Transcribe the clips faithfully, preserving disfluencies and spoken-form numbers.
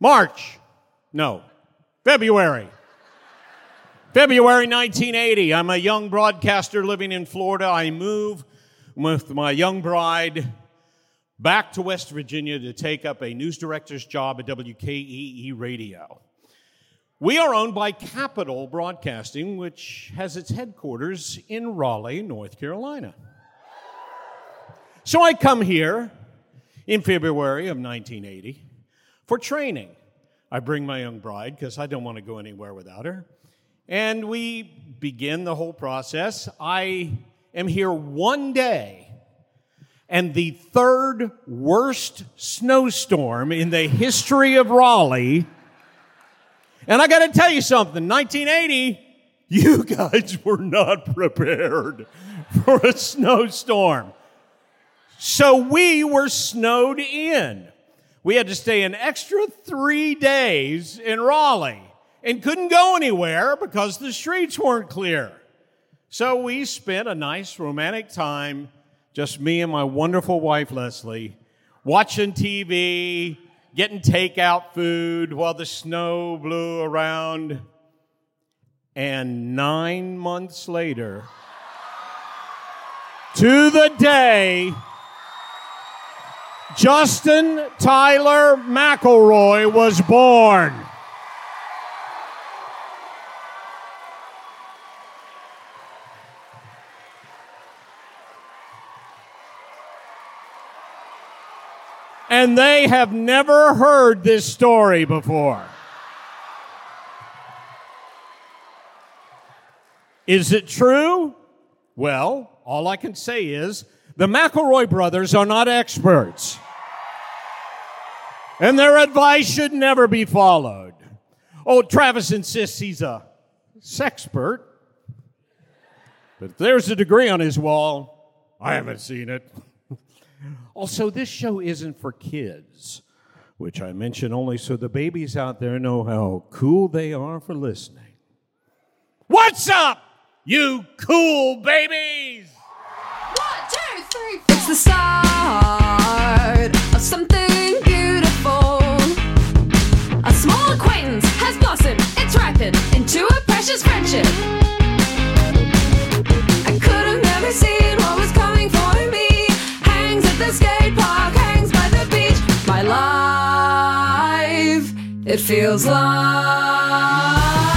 March. No. February. February nineteen eighty. I'm a young broadcaster living in Florida. I move with my young bride back to West Virginia to take up a news director's job at W K E E Radio. We are owned by Capital Broadcasting, which has its headquarters in Raleigh, North Carolina. So I come here in February of nineteen eighty for training. I bring my young bride because I don't want to go anywhere without her. And we begin the whole process. I am here one day, and the third worst snowstorm in the history of Raleigh. And I got to tell you something, nineteen eighty, you guys were not prepared for a snowstorm. So we were snowed in. We had to stay an extra three days in Raleigh and couldn't go anywhere because the streets weren't clear. So we spent a nice romantic time, just me and my wonderful wife, Leslie, watching T V, getting takeout food while the snow blew around. And nine months later, to the day, Justin Tyler McElroy was born. And they have never heard this story before. Is it true? Well, all I can say is the McElroy brothers are not experts. And their advice should never be followed. Oh, Travis insists he's a sexpert. But if there's a degree on his wall, I haven't seen it. Also, this show isn't for kids, which I mention only so the babies out there know how cool they are for listening. What's up, you cool babies? One, two, three, four. It's the start of something beautiful. A small acquaintance has blossomed, it's ripened into a precious friendship. I could have never seen what was coming for me. Hangs at the skate park, hangs by the beach. My life, it feels like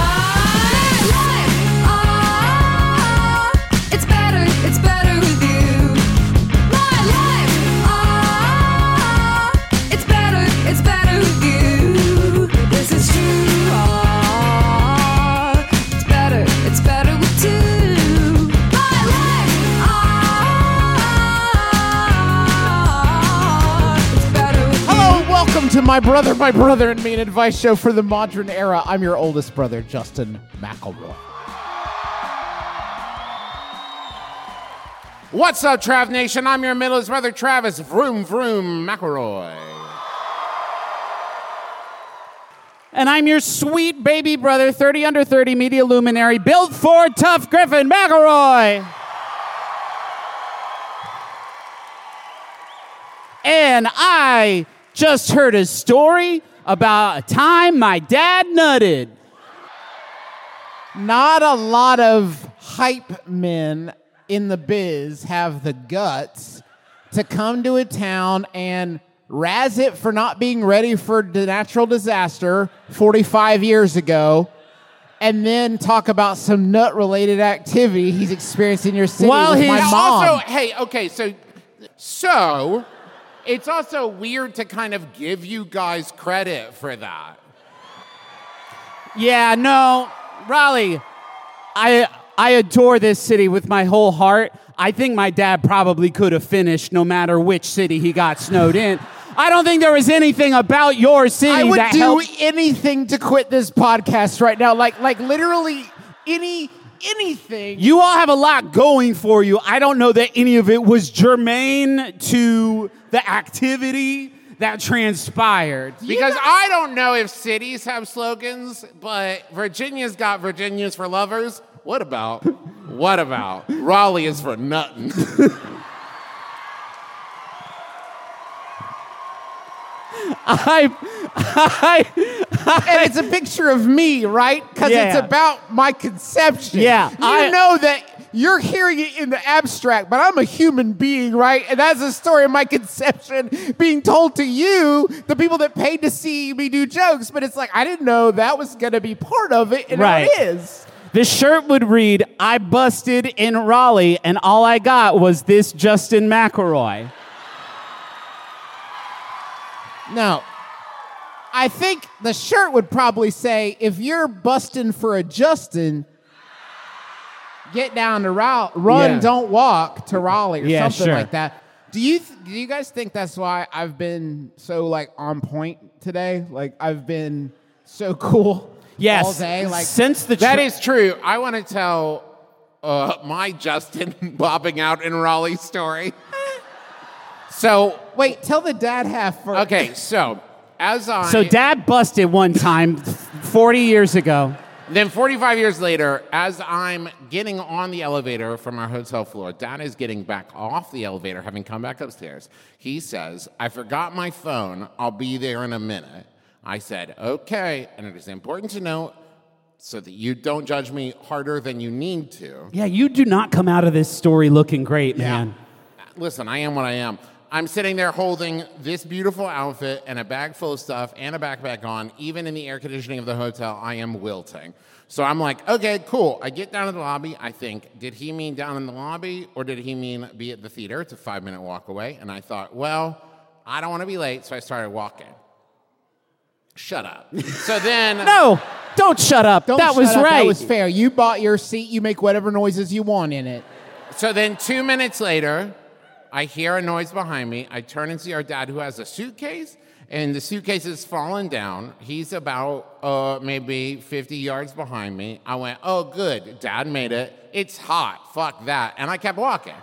to My Brother, My Brother and Me, an advice show for the modern era. I'm your oldest brother, Justin McElroy. What's up, Trav Nation? I'm your middleest brother, Travis Vroom Vroom McElroy. And I'm your sweet baby brother, thirty under thirty media luminary, built for tough Griffin McElroy. And I just heard a story about a time my dad nutted. Not a lot of hype men in the biz have the guts to come to a town and razz it for not being ready for the natural disaster forty-five years ago, and then talk about some nut-related activity he's experienced in your city well, with my he's mom. Also, hey, okay, so, so... it's also weird to kind of give you guys credit for that. Yeah, no, Raleigh, I I adore this city with my whole heart. I think my dad probably could have finished no matter which city he got snowed in. I don't think there was anything about your city I would that do helped. anything to quit this podcast right now. Like, like literally any anything. You all have a lot going for you. I don't know that any of it was germane to the activity that transpired. Because I don't know if cities have slogans, but Virginia's got Virginia's for lovers. What about, what about Raleigh is for nuttin'? I I, And it's a picture of me, right? Because Yeah. it's about my conception. Yeah, You I- know that you're hearing it in the abstract, but I'm a human being, right? And that's a story of my conception being told to you, the people that paid to see me do jokes. But it's like, I didn't know that was going to be part of it, and Right. it is. the shirt would read, I busted in Raleigh, and all I got was this Justin McElroy. No. I think the shirt would probably say, if you're busting for a Justin, get down to Raleigh, run, Yeah. don't walk to Raleigh or Yeah, something sure. like that. Do you th- do you guys think that's why I've been so like on point today? Like I've been so cool Yes. all day. Like since the That tr- is true. I want to tell uh, my Justin bobbing out in Raleigh story. So, wait, tell the dad half first. okay, so as I So Dad busted one time forty years ago. Then forty-five years later, as I'm getting on the elevator from our hotel floor, Dad is getting back off the elevator, having come back upstairs. He says, I forgot my phone. I'll be there in a minute. I said, okay. And it is important to note so that you don't judge me harder than you need to. Yeah, you do not come out of this story looking great, man. Listen, I am what I am. I'm sitting there holding this beautiful outfit and a bag full of stuff and a backpack on. Even in the air conditioning of the hotel, I am wilting. So I'm like, okay, cool. I get down to the lobby. I think, did he mean down in the lobby or did he mean be at the theater? It's a five minute walk away. And I thought, well, I don't want to be late. So I started walking. Shut up. So then. No, don't shut up. Don't that shut was up. right. That was fair. You bought your seat. You make whatever noises you want in it. So then two minutes later, I hear a noise behind me. I turn and see our dad who has a suitcase, and the suitcase is fallen down. He's about uh, maybe fifty yards behind me. I went, oh, good. Dad made it. It's hot. Fuck that. And I kept walking.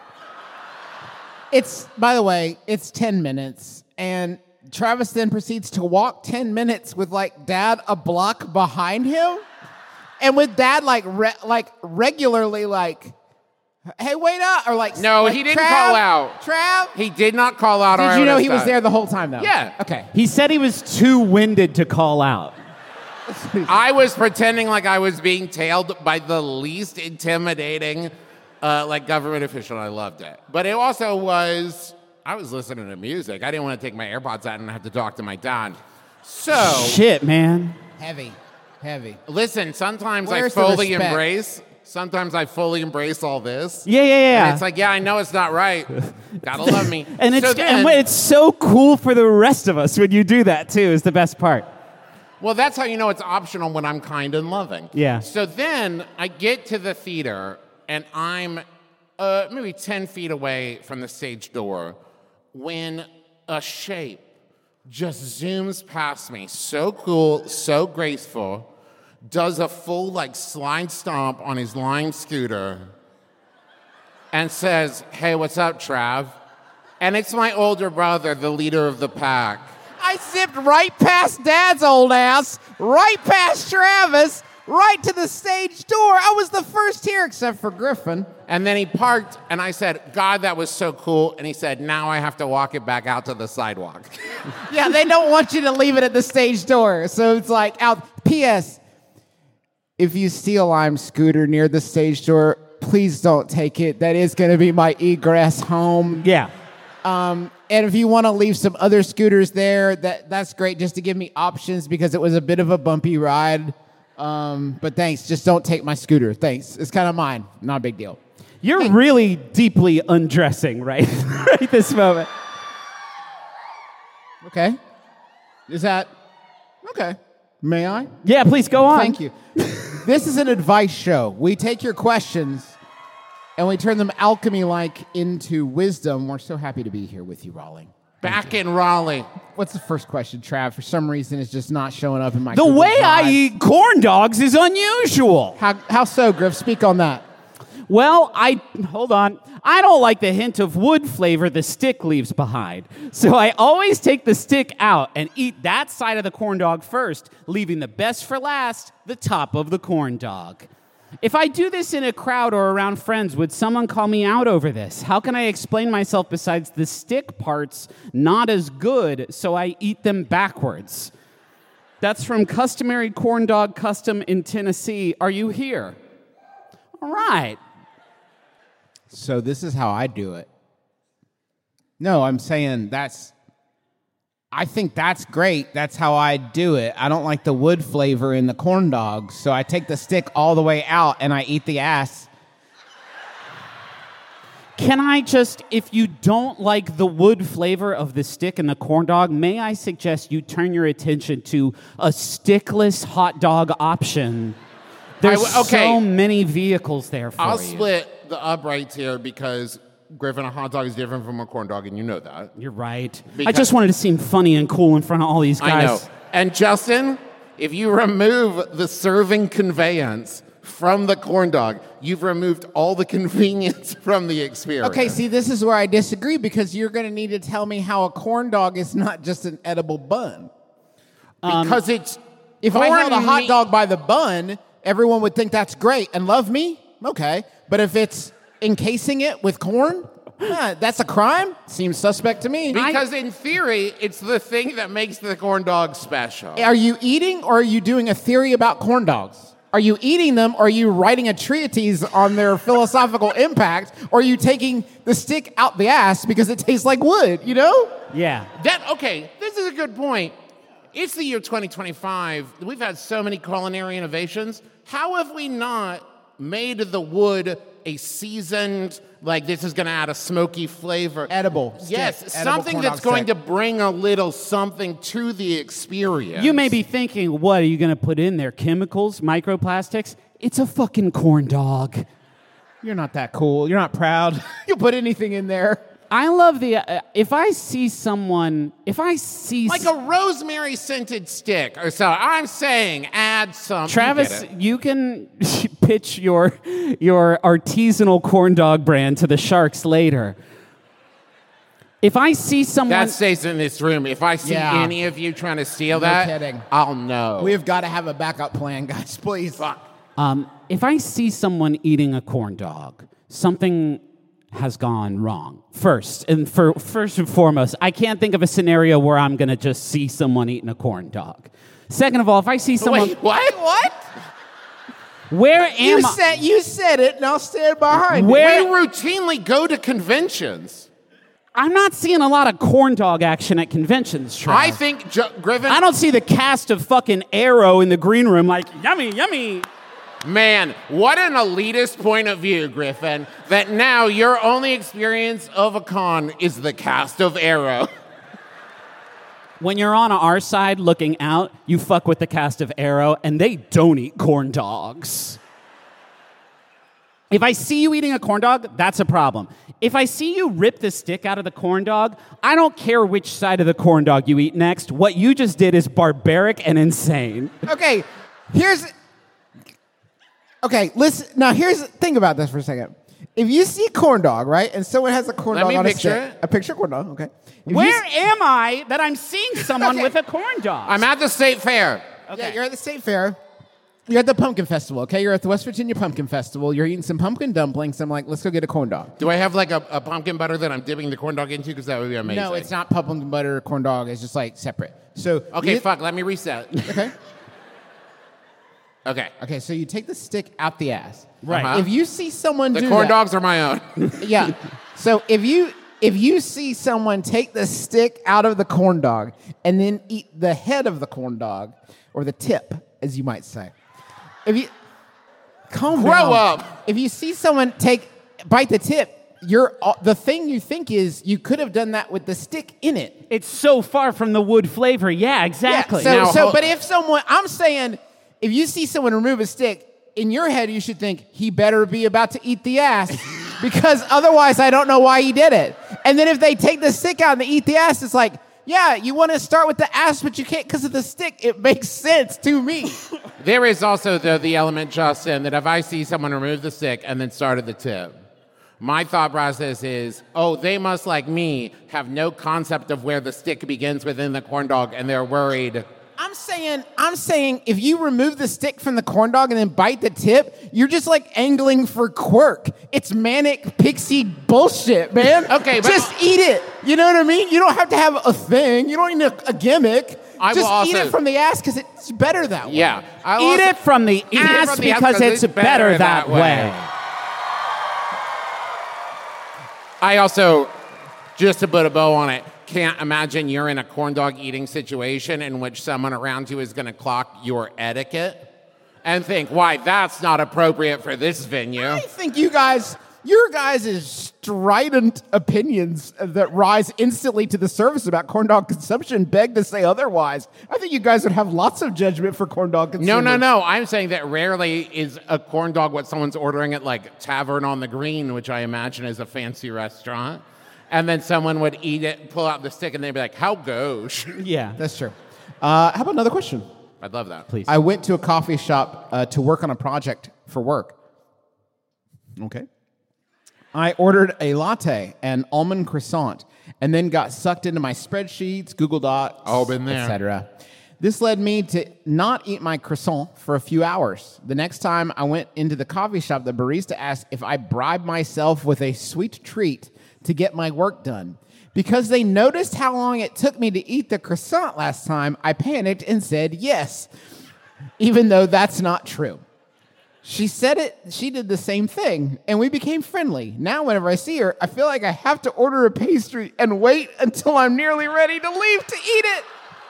It's, by the way, it's ten minutes, and Travis then proceeds to walk ten minutes with like dad a block behind him, and with dad like re- like regularly like, hey, wait up, or like No, like, he didn't Trav, call out. Trav. He did not call out. or I Did you know would've he was stopped. there the whole time though? Yeah. Okay. He said he was too winded to call out. I was pretending like I was being tailed by the least intimidating, uh, like government official. And I loved it, but it also was. I was listening to music. I didn't want to take my AirPods out and have to talk to my dad. So Shit, man. Heavy, heavy. listen. Sometimes Where's I the fully respect? embrace. Sometimes I fully embrace all this. Yeah, yeah, yeah. And it's like, yeah, I know it's not right. Gotta love me. and it's so then, and it's so cool for the rest of us when you do that too. Is the best part. well, that's how you know it's optional when I'm kind and loving. Yeah. So then I get to the theater and I'm uh, maybe ten feet away from the stage door when a shape just zooms past me. So cool, so graceful, does a full like slide stomp on his Lime scooter and says, hey, what's up, Trav? And it's my older brother, the leader of the pack. I zipped right past Dad's old ass, right past Travis, right to the stage door. I was the first here, except for Griffin. And then he parked, and I said, God, that was so cool. And he said, now I have to walk it back out to the sidewalk. Yeah, they don't want you to leave it at the stage door. So it's like out. P S. If you see a Lime scooter near the stage door, please don't take it. That is going to be my egress home. Yeah. Um, and if you want to leave some other scooters there, that that's great, just to give me options because it was a bit of a bumpy ride. Um, but thanks. Just don't take my scooter. Thanks. It's kind of mine. Not a big deal. You're really deeply undressing right, right this moment. Okay. Is that okay? May I? Yeah, please go on. Thank you. This is an advice show. We take your questions and we turn them alchemy-like into wisdom. We're so happy to be here with you, Raleigh. Back in Raleigh. What's the first question, Trav? For some reason, it's just not showing up in my. The Google way I Drive. eat corn dogs is unusual. How how so, Griff? Speak on that. Well, I hold on. I don't like the hint of wood flavor the stick leaves behind. So I always take the stick out and eat that side of the corn dog first, leaving the best for last, the top of the corn dog. If I do this in a crowd or around friends, would someone call me out over this? How can I explain myself besides the stick parts not as good, so I eat them backwards? That's from Customary Corn Dog Custom in Tennessee. Are you here? All right. So this is how I do it. No, I'm saying that's... I think that's great. That's how I do it. I don't like the wood flavor in the corn dogs, so I take the stick all the way out and I eat the ass. Can I just, if you don't like the wood flavor of the stick in the corn dog, may I suggest you turn your attention to a stickless hot dog option? There's I w- okay. so many vehicles there for I'll you. split the uprights here because, Griffin, a hot dog is different from a corn dog, and you know that. You're right. I Because- just wanted to seem funny and cool in front of all these guys. I know. And Justin, if you remove the serving conveyance from the corn dog, you've removed all the convenience from the experience. Okay, see, this is where I disagree because you're going to need to tell me how a corn dog is not just an edible bun. Because it's If I corn held a hot meat- dog by the bun, everyone would think that's great and love me. Okay. But if it's encasing it with corn, eh, that's a crime? Seems suspect to me. Because in theory, it's the thing that makes the corn dog special. Are you eating or are you doing a theory about corn dogs? Are you eating them or are you writing a treatise on their philosophical impact? Or are you taking the stick out the ass because it tastes like wood, you know? Yeah. That okay, this is a good point. It's the year twenty twenty-five. We've had so many culinary innovations. How have we not made the wood a seasoned, like this is going to add a smoky flavor? Edible stick, Yes, edible something corn that's dog going stick. to bring a little something to the experience. You may be thinking, what are you going to put in there? Chemicals, microplastics? It's a fucking corn dog. You're not that cool. You're not proud. You'll put anything in there. I love the, uh, if I see someone, if I see... like a rosemary scented stick or so. I'm saying add some. Travis, you get it. you can pitch your your artisanal corn dog brand to the Sharks later. If I see someone... That stays in this room. If I see Yeah. any of you trying to steal No that, kidding. I'll know. We've got to have a backup plan, guys, please. Fuck. Um, if I see someone eating a corn dog, something has gone wrong. First, and for first and foremost, I can't think of a scenario where I'm going to just see someone eating a corn dog. Second of all, if I see someone... Wait, what? What? Where am You I... said, you said it, and I'll stand behind Where- it. We routinely go to conventions. I'm not seeing a lot of corn dog action at conventions, Trav. I think jo- Griffin. I don't see the cast of fucking Arrow in the green room like, yummy, yummy. Man, what an elitist point of view, Griffin. That now your only experience of a con is the cast of Arrow. When you're on our side looking out, you fuck with the cast of Arrow, and they don't eat corn dogs. If I see you eating a corn dog, that's a problem. If I see you rip the stick out of the corn dog, I don't care which side of the corn dog you eat next. What you just did is barbaric and insane. Okay, here's... Okay, listen. Now, here's... Think about this for a second. If you see a corn dog, right, and someone has a corn Let dog me on a picture stick... it. A picture corn dog, okay. If Where you s- am I that I'm seeing someone Okay. with a corn dog? I'm at the state fair. Yeah, you're at the state fair. You're at the pumpkin festival, okay? You're at the West Virginia Pumpkin Festival. You're eating some pumpkin dumplings. I'm like, let's go get a corn dog. Do I have like a, a pumpkin butter that I'm dipping the corn dog into? Because that would be amazing. No, it's not pumpkin butter or corn dog. It's just like separate. So Okay, you- fuck. Let me reset. Okay. Okay. Okay, so you take the stick out the ass. Right. Uh-huh. If you see someone The do corn that, dogs are my own. yeah. So if you if you see someone take the stick out of the corn dog and then eat the head of the corn dog, or the tip, as you might say, if you calm Grow down. up. If you see someone take bite the tip, you're the thing you think is you could have done that with the stick in it. It's so far from the wood flavor. Yeah, exactly. Yeah, so, Now, so, hold- but if someone, I'm saying, if you see someone remove a stick, in your head you should think he better be about to eat the ass, because otherwise I don't know why he did it. And then if they take the stick out and they eat the ass, it's like, yeah, you want to start with the ass, but you can't because of the stick. It makes sense to me. There is also the, the element, Justin, that if I see someone remove the stick and then start at the tip, my thought process is, oh, they must, like me, have no concept of where the stick begins within the corn dog, and they're worried. I'm saying, I'm saying, if you remove the stick from the corn dog and then bite the tip, you're just like angling for quirk. It's manic pixie bullshit, man. Okay, but- just eat it. You know what I mean? You don't have to have a thing. You don't need a, a gimmick. I Just will also eat it from the ass because it's better that way. yeah. I will Eat also- it from the Eat it ass from the ass because it's better that way. I also, just to put a bow on it, can't imagine you're in a corn dog eating situation in which someone around you is going to clock your etiquette and think, why, that's not appropriate for this venue. I think you guys, your guys' strident opinions that rise instantly to the surface about corn dog consumption beg to say otherwise. I think you guys would have lots of judgment for corn dog No, consumers. no, no. I'm saying that rarely is a corn dog what someone's ordering at like Tavern on the Green, which I imagine is a fancy restaurant. And then someone would eat it, pull out the stick, and they'd be like, how gauche. Yeah. That's true. Uh, how about another question? I'd love that. Please. I went to a coffee shop uh, to work on a project for work. Okay. I ordered a latte and almond croissant, and then got sucked into my spreadsheets, Google Docs, Oh, been there. et cetera. This led me to not eat my croissant for a few hours. The next time I went into the coffee shop, the barista asked if I bribed myself with a sweet treat to get my work done. Because they noticed how long it took me to eat the croissant last time, I panicked and said yes, even though that's not true. She said it, she did the same thing, and we became friendly. Now, whenever I see her, I feel like I have to order a pastry and wait until I'm nearly ready to leave to eat it.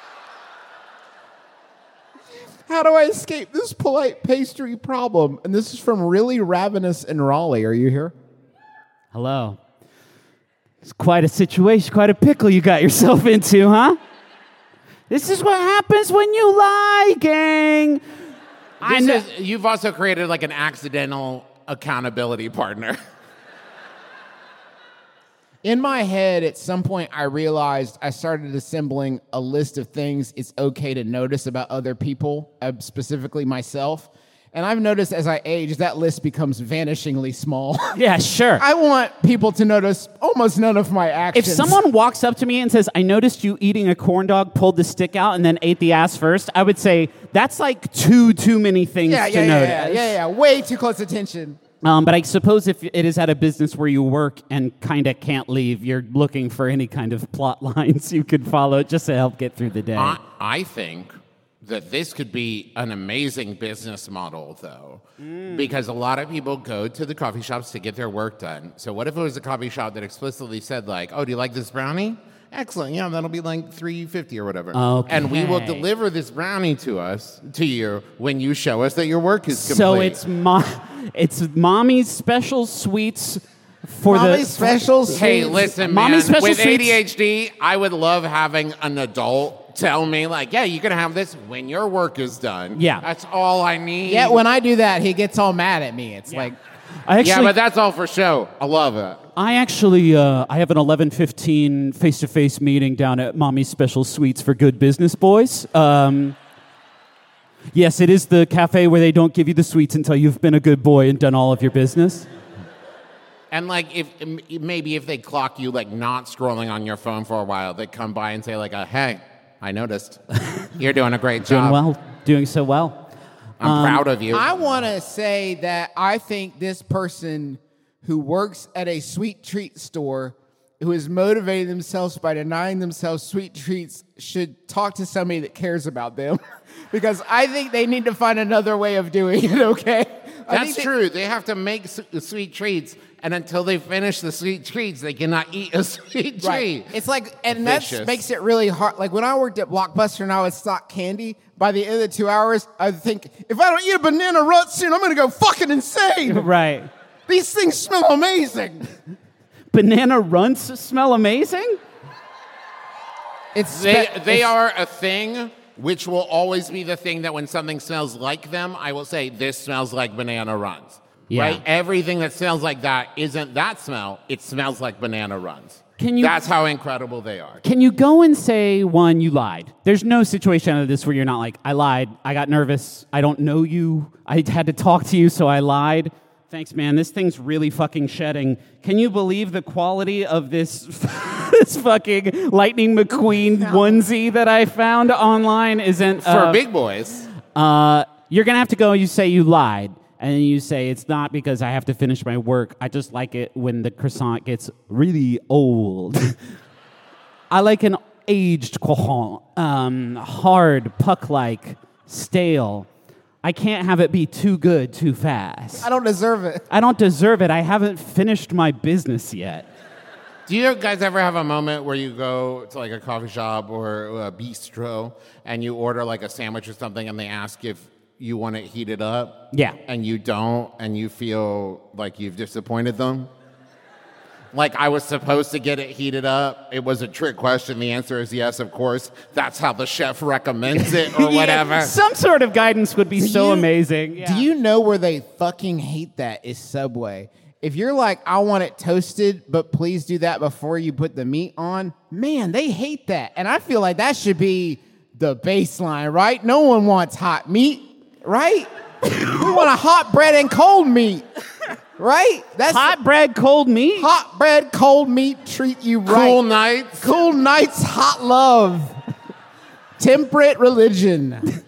How do I escape this polite pastry problem? And this is from Really Ravenous in Raleigh. Are you here? Hello. It's quite a situation, quite a pickle you got yourself into, huh? This is what happens when you lie, gang. I This know. is, you've also created like an accidental accountability partner. In my head, at some point, I realized I started assembling a list of things it's okay to notice about other people, uh, specifically myself. And I've noticed as I age, that list becomes vanishingly small. Yeah, sure. I want people to notice almost none of my If actions. someone walks up to me and says, I noticed you eating a corn dog, pulled the stick out, and then ate the ass first, I would say, that's like too, too many things yeah, to yeah, yeah, notice. yeah, yeah, yeah, way too close attention. Um, but I suppose if it is at a business where you work and kind of can't leave, you're looking for any kind of plot lines you could follow just to help get through the day. I, I think that this could be an amazing business model, though, because a lot of people go to the coffee shops to get their work done. So what if it was a coffee shop that explicitly said, like, oh, do you like this brownie? Excellent. Yeah, that'll be like three fifty or whatever. Okay. And we will deliver this brownie to us, to you, when you show us that your work is complete. So it's mo- it's mommy's special sweets for Mommy's the special Hey, sweets. listen, Mommy man. special With sweets- A D H D, I would love having an adult tell me, like, yeah, you can have this when your work is done. Yeah. That's all I need. Yeah, when I do that, he gets all mad at me. It's like, I actually, yeah, but that's all for show. I love it. I actually, uh, I have an eleven fifteen face-to-face meeting down at Mommy's Special Sweets for Good Business Boys. Um, yes, it is the cafe where they don't give you the sweets until you've been a good boy and done all of your business. And like, if m- maybe if they clock you like not scrolling on your phone for a while, they come by and say like, uh, "Hey, I noticed you're doing a great Doing job. well, doing so well. I'm proud of you." I want to say that I think this person who works at a sweet treat store, who is motivating themselves by denying themselves sweet treats, should talk to somebody that cares about them. Because I think they need to find another way of doing it, okay? I think That's they- true. They have to make s- sweet treats, and until they finish the sweet treats, they cannot eat a sweet Right. treat. It's like, and that Vicious. makes it really hard. Like when I worked at Blockbuster and I would stock candy, by the end of the two hours, I'd think, if I don't eat a banana rut soon, I'm going to go fucking insane. Right. These things smell amazing. Banana runts smell amazing? It's They, spe- they it's- are a thing which will always be the thing that when something smells like them, I will say, this smells like banana runs. Yeah. Right? Everything that smells like that isn't that smell. It smells like banana runs. Can you- That's how incredible they are. Can you go and say, one, you lied? There's no situation out of this where you're not like, I lied, I got nervous, I don't know you, I had to talk to you, so I lied. Thanks, man. This thing's really fucking shedding. Can you believe the quality of this this fucking Lightning McQueen onesie that I found online isn't For uh, big boys. Uh, you're gonna have to go. You say you lied, and you say it's not because I have to finish my work. I just like it when the croissant gets really old. I like an aged croissant, um, hard, puck-like, stale. I can't have it be too good too fast. I don't deserve it. I don't deserve it. I haven't finished my business yet. Do you guys ever have a moment where you go to like a coffee shop or a bistro and you order like a sandwich or something and they ask if you want it heated up? Yeah. And you don't and you feel like you've disappointed them? Like I was supposed to get it heated up. It was a trick question. The answer is yes, of course. That's how the chef recommends it or whatever. Some sort of guidance would be Do so you- amazing. Yeah. Do you know where they fucking hate that is Subway. If you're like, I want it toasted, but please do that before you put the meat on, man, they hate that. And I feel like that should be the baseline, right? No one wants hot meat, right? We want a hot bread and cold meat, right? That's Hot bread, cold meat? hot bread, cold meat treat you right. Cool nights. Cool nights, hot love. Temperate religion.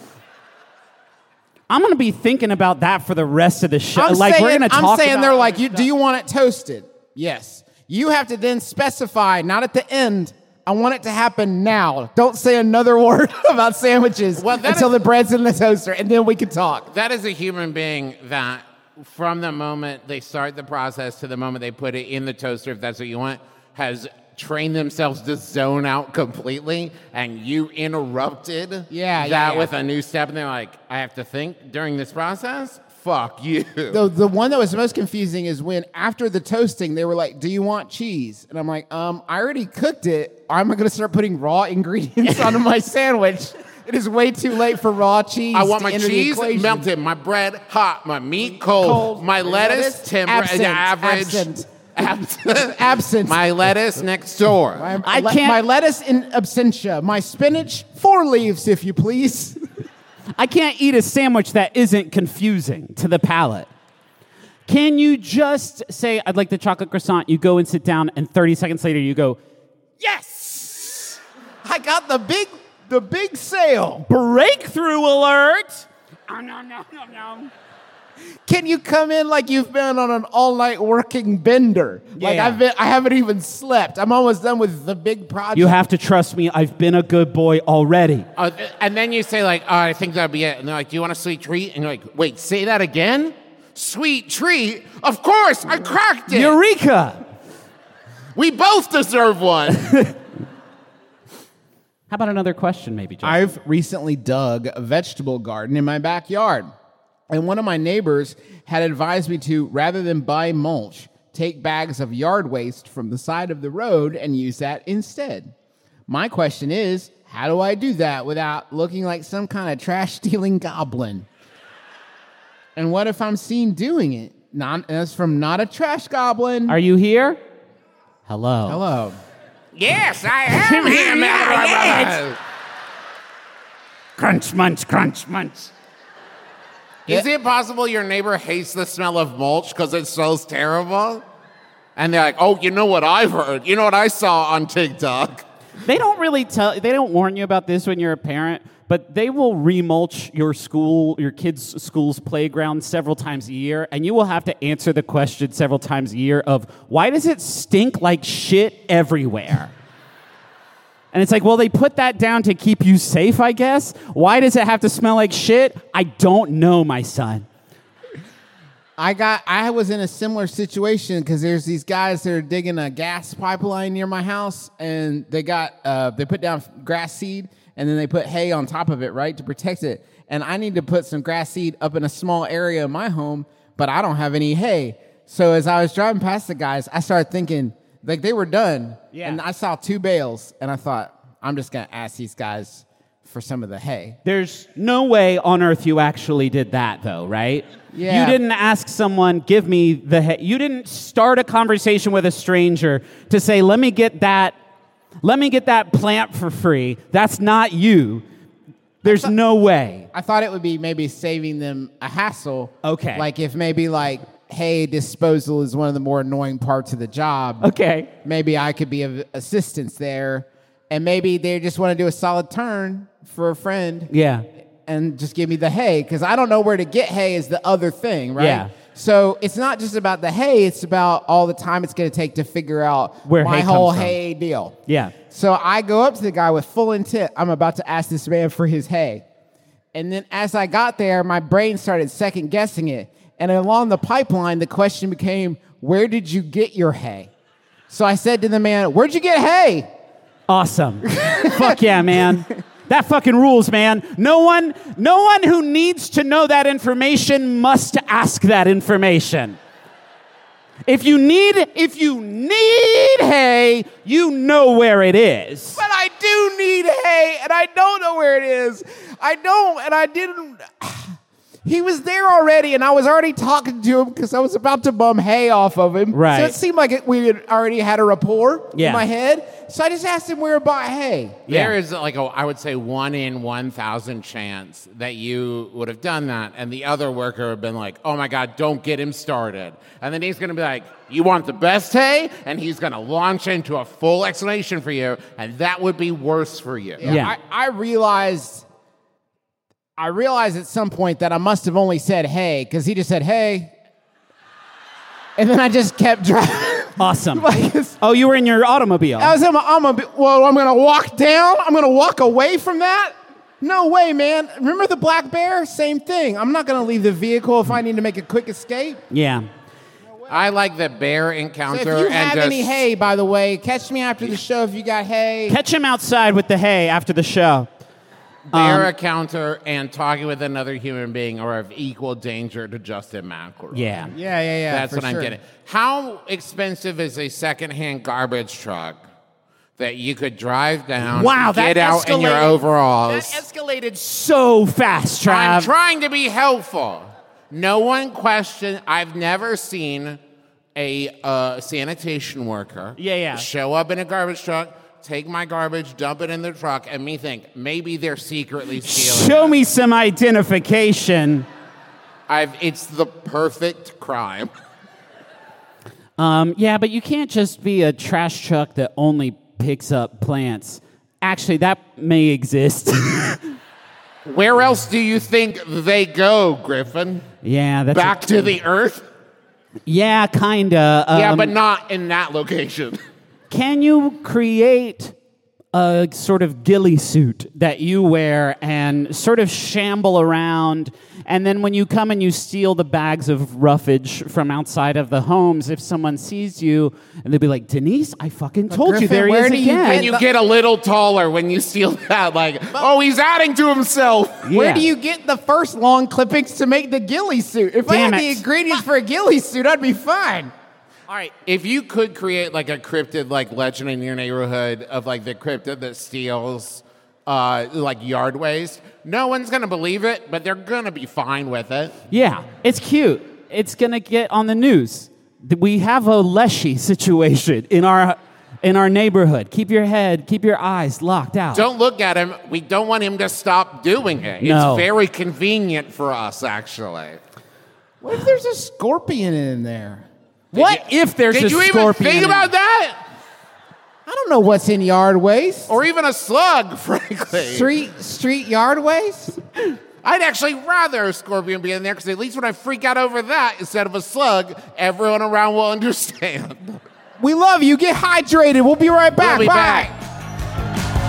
I'm going to be thinking about that for the rest of the show. I'm like saying, we're going to I'm talk saying about they're like, you, do you want it toasted? Yes. You have to then specify, not at the end. I want it to happen now. Don't say another word about sandwiches Well, that until is- the bread's in the toaster, and then we can talk. That is a human being that from the moment they start the process to the moment they put it in the toaster, if that's what you want, has trained themselves to zone out completely, and you interrupted Yeah, that yeah, yeah. with a new step, and they're like, I have to think during this process? Fuck you. The, the one that was most confusing is when after the toasting, they were like, do you want cheese? And I'm like, um, I already cooked it. I'm going to start putting raw ingredients onto my sandwich. It is way too late for raw cheese. I want to my enter the cheese equation. melted, my bread hot, my meat cold, Cold, my lettuce, temper, absent, average, absent. absent, Absent. my lettuce next door. My, I le- can't- My lettuce in absentia. My spinach, four leaves, if you please. I can't eat a sandwich that isn't confusing to the palate. Can you just say, I'd like the chocolate croissant, you go and sit down, and thirty seconds later you go, yes! I got the big, the big sale. Breakthrough alert! Oh, no, no, no, no. Can you come in like you've been on an all-night working bender? Like Yeah. I've been, I haven't even slept. I'm almost done with the big project. You have to trust me, I've been a good boy already. Uh, and then you say like, oh, I think that'd be it. And they're like, do you want a sweet treat? And you're like, wait, say that again? Sweet treat? Of course, I cracked it. Eureka! We both deserve one. How about another question, maybe, Jeff? I've recently dug a vegetable garden in my backyard. And one of my neighbors had advised me to, rather than buy mulch, take bags of yard waste from the side of the road and use that instead. My question is, how do I do that without looking like some kind of trash-stealing goblin? And what if I'm seen doing it? Not, that's from not a trash goblin. Are you here? Hello. Hello. Yes, I am here, Yes. Crunch, munch, crunch, munch. Is it possible your neighbor hates the smell of mulch because it smells terrible? And they're like, oh, you know what I've heard? You know what I saw on TikTok? They don't really tell, they don't warn you about this when you're a parent, but they will remulch your school, your kids' school's playground several times a year, and you will have to answer the question several times a year of, why does it stink like shit everywhere? And it's like, well, they put that down to keep you safe, I guess. Why does it have to smell like shit? I don't know, my son. I got. I was in a similar situation because there's these guys that are digging a gas pipeline near my house, and they got uh, they put down grass seed, and then they put hay on top of it, right, to protect it. And I need to put some grass seed up in a small area of my home, but I don't have any hay. So as I was driving past the guys, I started thinking, like, they were done, Yeah. and I saw two bales, and I thought, I'm just gonna ask these guys for some of the hay. There's no way on earth you actually did that, though, right? Yeah. You didn't ask someone, give me the hay. You didn't start a conversation with a stranger to say, let me get that, let me get that plant for free. That's not you. There's no way. I thought it would be maybe saving them a hassle. Okay. Like if maybe like hay disposal is one of the more annoying parts of the job. Okay. Maybe I could be of assistance there. And maybe they just want to do a solid turn for a friend Yeah. and just give me the hay. Because I don't know where to get hay is the other thing, right? Yeah. So it's not just about the hay, it's about all the time it's going to take to figure out Where my hay whole comes from. hay deal. Yeah. So I go up to the guy with full intent. I'm about to ask this man for his hay. And then as I got there, my brain started second guessing it. And along the pipeline, the question became, where did you get your hay? So I said to the man, where'd you get hay? Awesome. Fuck yeah, man. That fucking rules, man. No one, no one who needs to know that information must ask that information. If you need, if you need hay, you know where it is. But I do need hay, and I don't know where it is. I don't, and I didn't. He was there already, and I was already talking to him because I was about to bum hay off of him. Right. So it seemed like it, we had already had a rapport Yeah. in my head. So I just asked him where to buy hay. Yeah. There is like a, I would say, one in one thousand chance that you would have done that, and the other worker would have been like, "Oh my God, don't get him started." And then he's going to be like, "You want the best hay?" And he's going to launch into a full explanation for you, and that would be worse for you. Yeah. I, I realized, I realized at some point that I must have only said hey because he just said hey, and then I just kept driving. Awesome. Like it's- Oh, you were in your automobile. I was in my, I'm a, well, I'm gonna walk down. I'm gonna walk away from that. No way, man. Remember the black bear? Same thing. I'm not gonna leave the vehicle if I need to make a quick escape. yeah. I like the bear So encounter. if you and have just, any hay, by the way, catch me after the show if you got hay. Catch him outside with the hay after the show. bear Um, encounter and talking with another human being are of equal danger to Justin McElroy. Yeah. Yeah, yeah, yeah. That's for what I'm sure. getting. How expensive is a secondhand garbage truck that you could drive down, Wow, that get out in your escalated- overalls? That escalated so fast, I'm Trav. trying to be helpful. No one questioned. I've never seen a uh, sanitation worker Yeah, yeah. show up in a garbage truck, take my garbage, dump it in the truck, and me think maybe they're secretly stealing Show it. me some identification. I've, it's the perfect crime. Um, yeah, but you can't just be a trash truck that only picks up plants. Actually, that may exist. Where else do you think they go, Griffin? yeah, that's Back to the earth? yeah, kinda. Um, Yeah, but not in that location. Can you create a sort of ghillie suit that you wear and sort of shamble around, and then when you come and you steal the bags of roughage from outside of the homes, if someone sees you, and they'll be like, Denise, I fucking told you Griffin, there he where is do you again. get And you get a little taller when you steal that. Like, oh, he's adding to himself. Where Yeah. do you get the first long clippings to make the ghillie suit? If I Damn had the it. ingredients for a ghillie suit, I'd be fine. All right, if you could create like a cryptid like legend in your neighborhood of like the cryptid that steals uh, like yard waste, no one's gonna believe it, but they're gonna be fine with it. Yeah, it's cute. It's gonna get on the news. We have a Leshy situation in our in our neighborhood. Keep your head, keep your eyes locked out. Don't look at him. We don't want him to stop doing it. No. It's very convenient for us, actually. What if there's a scorpion in there? What if there's Did a you even scorpion? think in- about that? I don't know what's in yard waste. Or even a slug, frankly. Street street yard waste? I'd actually rather a scorpion be in there because at least when I freak out over that instead of a slug, everyone around will understand. We love you. Get hydrated. We'll be right back. We'll be Bye. back.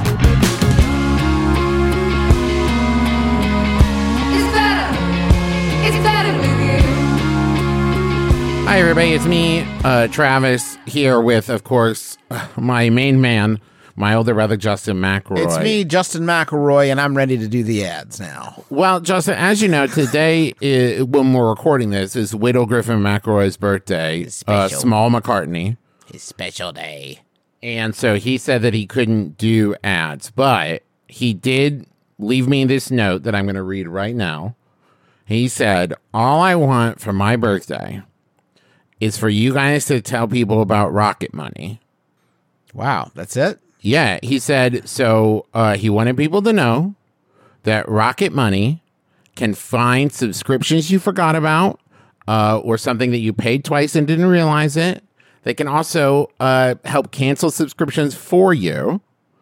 It's better. It's better with you. Hi, everybody. It's me, uh, Travis, here with, of course, my main man, my older brother, Justin McElroy. It's me, Justin McElroy, and I'm ready to do the ads now. Well, Justin, as you know, today, uh, when we're recording this, is Whittle Griffin McElroy's birthday, uh, Special. Small McCartney. His special day. And so he said that he couldn't do ads, but he did leave me this note that I'm going to read right now. He said, all I want for my birthday is for you guys to tell people about Rocket Money. Wow, that's it? Yeah, he said, so uh, he wanted people to know that Rocket Money can find subscriptions you forgot about uh, or something that you paid twice and didn't realize it. They can also uh, help cancel subscriptions for you.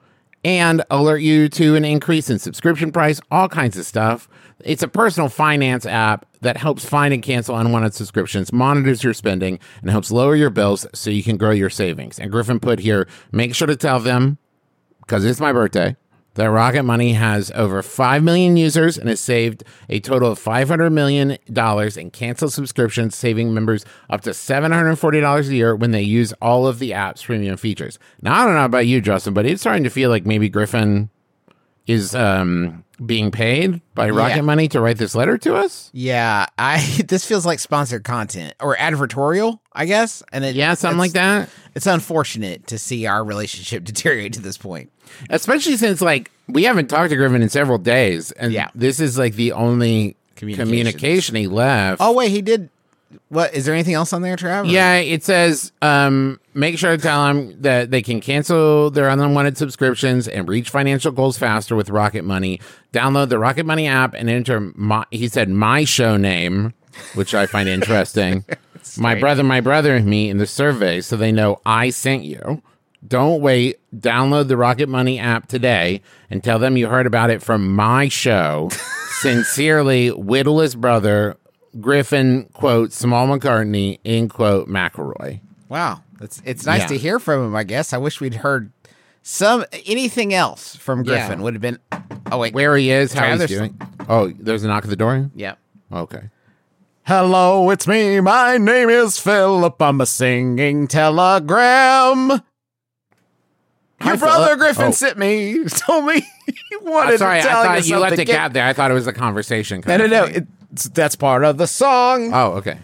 and alert you to an increase in subscription price, all kinds of stuff. It's a personal finance app that helps find and cancel unwanted subscriptions, monitors your spending, and helps lower your bills so you can grow your savings. And Griffin put here, make sure to tell them, because it's my birthday, that Rocket Money has over five million users and has saved a total of five hundred million dollars in canceled subscriptions, saving members up to seven hundred forty dollars a year when they use all of the app's premium features. Now, I don't know about you, Justin, but it's starting to feel like maybe Griffin is um, being paid by Rocket Yeah. Money to write this letter to us. Yeah, I this feels like sponsored content or advertorial, I guess. And it, Yeah, something it's- like that. It's unfortunate to see our relationship deteriorate to this point. Especially since, like, we haven't talked to Griffin in several days, and Yeah. this is like the only Communications. communication he left. Oh wait, he did. What is there anything else on there, Trav? Yeah, it says um, make sure to tell them that they can cancel their unwanted subscriptions and reach financial goals faster with Rocket Money. Download the Rocket Money app and enter, my, he said, my show name, which I find interesting. My brother, my brother, and me in the survey so they know I sent you. Don't wait. Download the Rocket Money app today and tell them you heard about it from my show. Sincerely, Whittlest brother, Griffin, quote, Small McCartney, in quote, McElroy. Wow, it's it's nice Yeah. to hear from him. I guess I wish we'd heard some anything else from Yeah. Griffin. Would have been. Oh wait, Where he is, how Trav, he's there's doing. Oh, there's a knock at the door? Yeah. Okay. Hello, it's me. My name is Philip. I'm a singing telegram. Your Hi, brother Philip. Griffin Oh. sent me, told me he wanted I'm sorry, to I tell thought you you left something. a gap there. I thought it was a conversation. No, kind no, of no. thing. It's, that's part of the song. Oh, okay.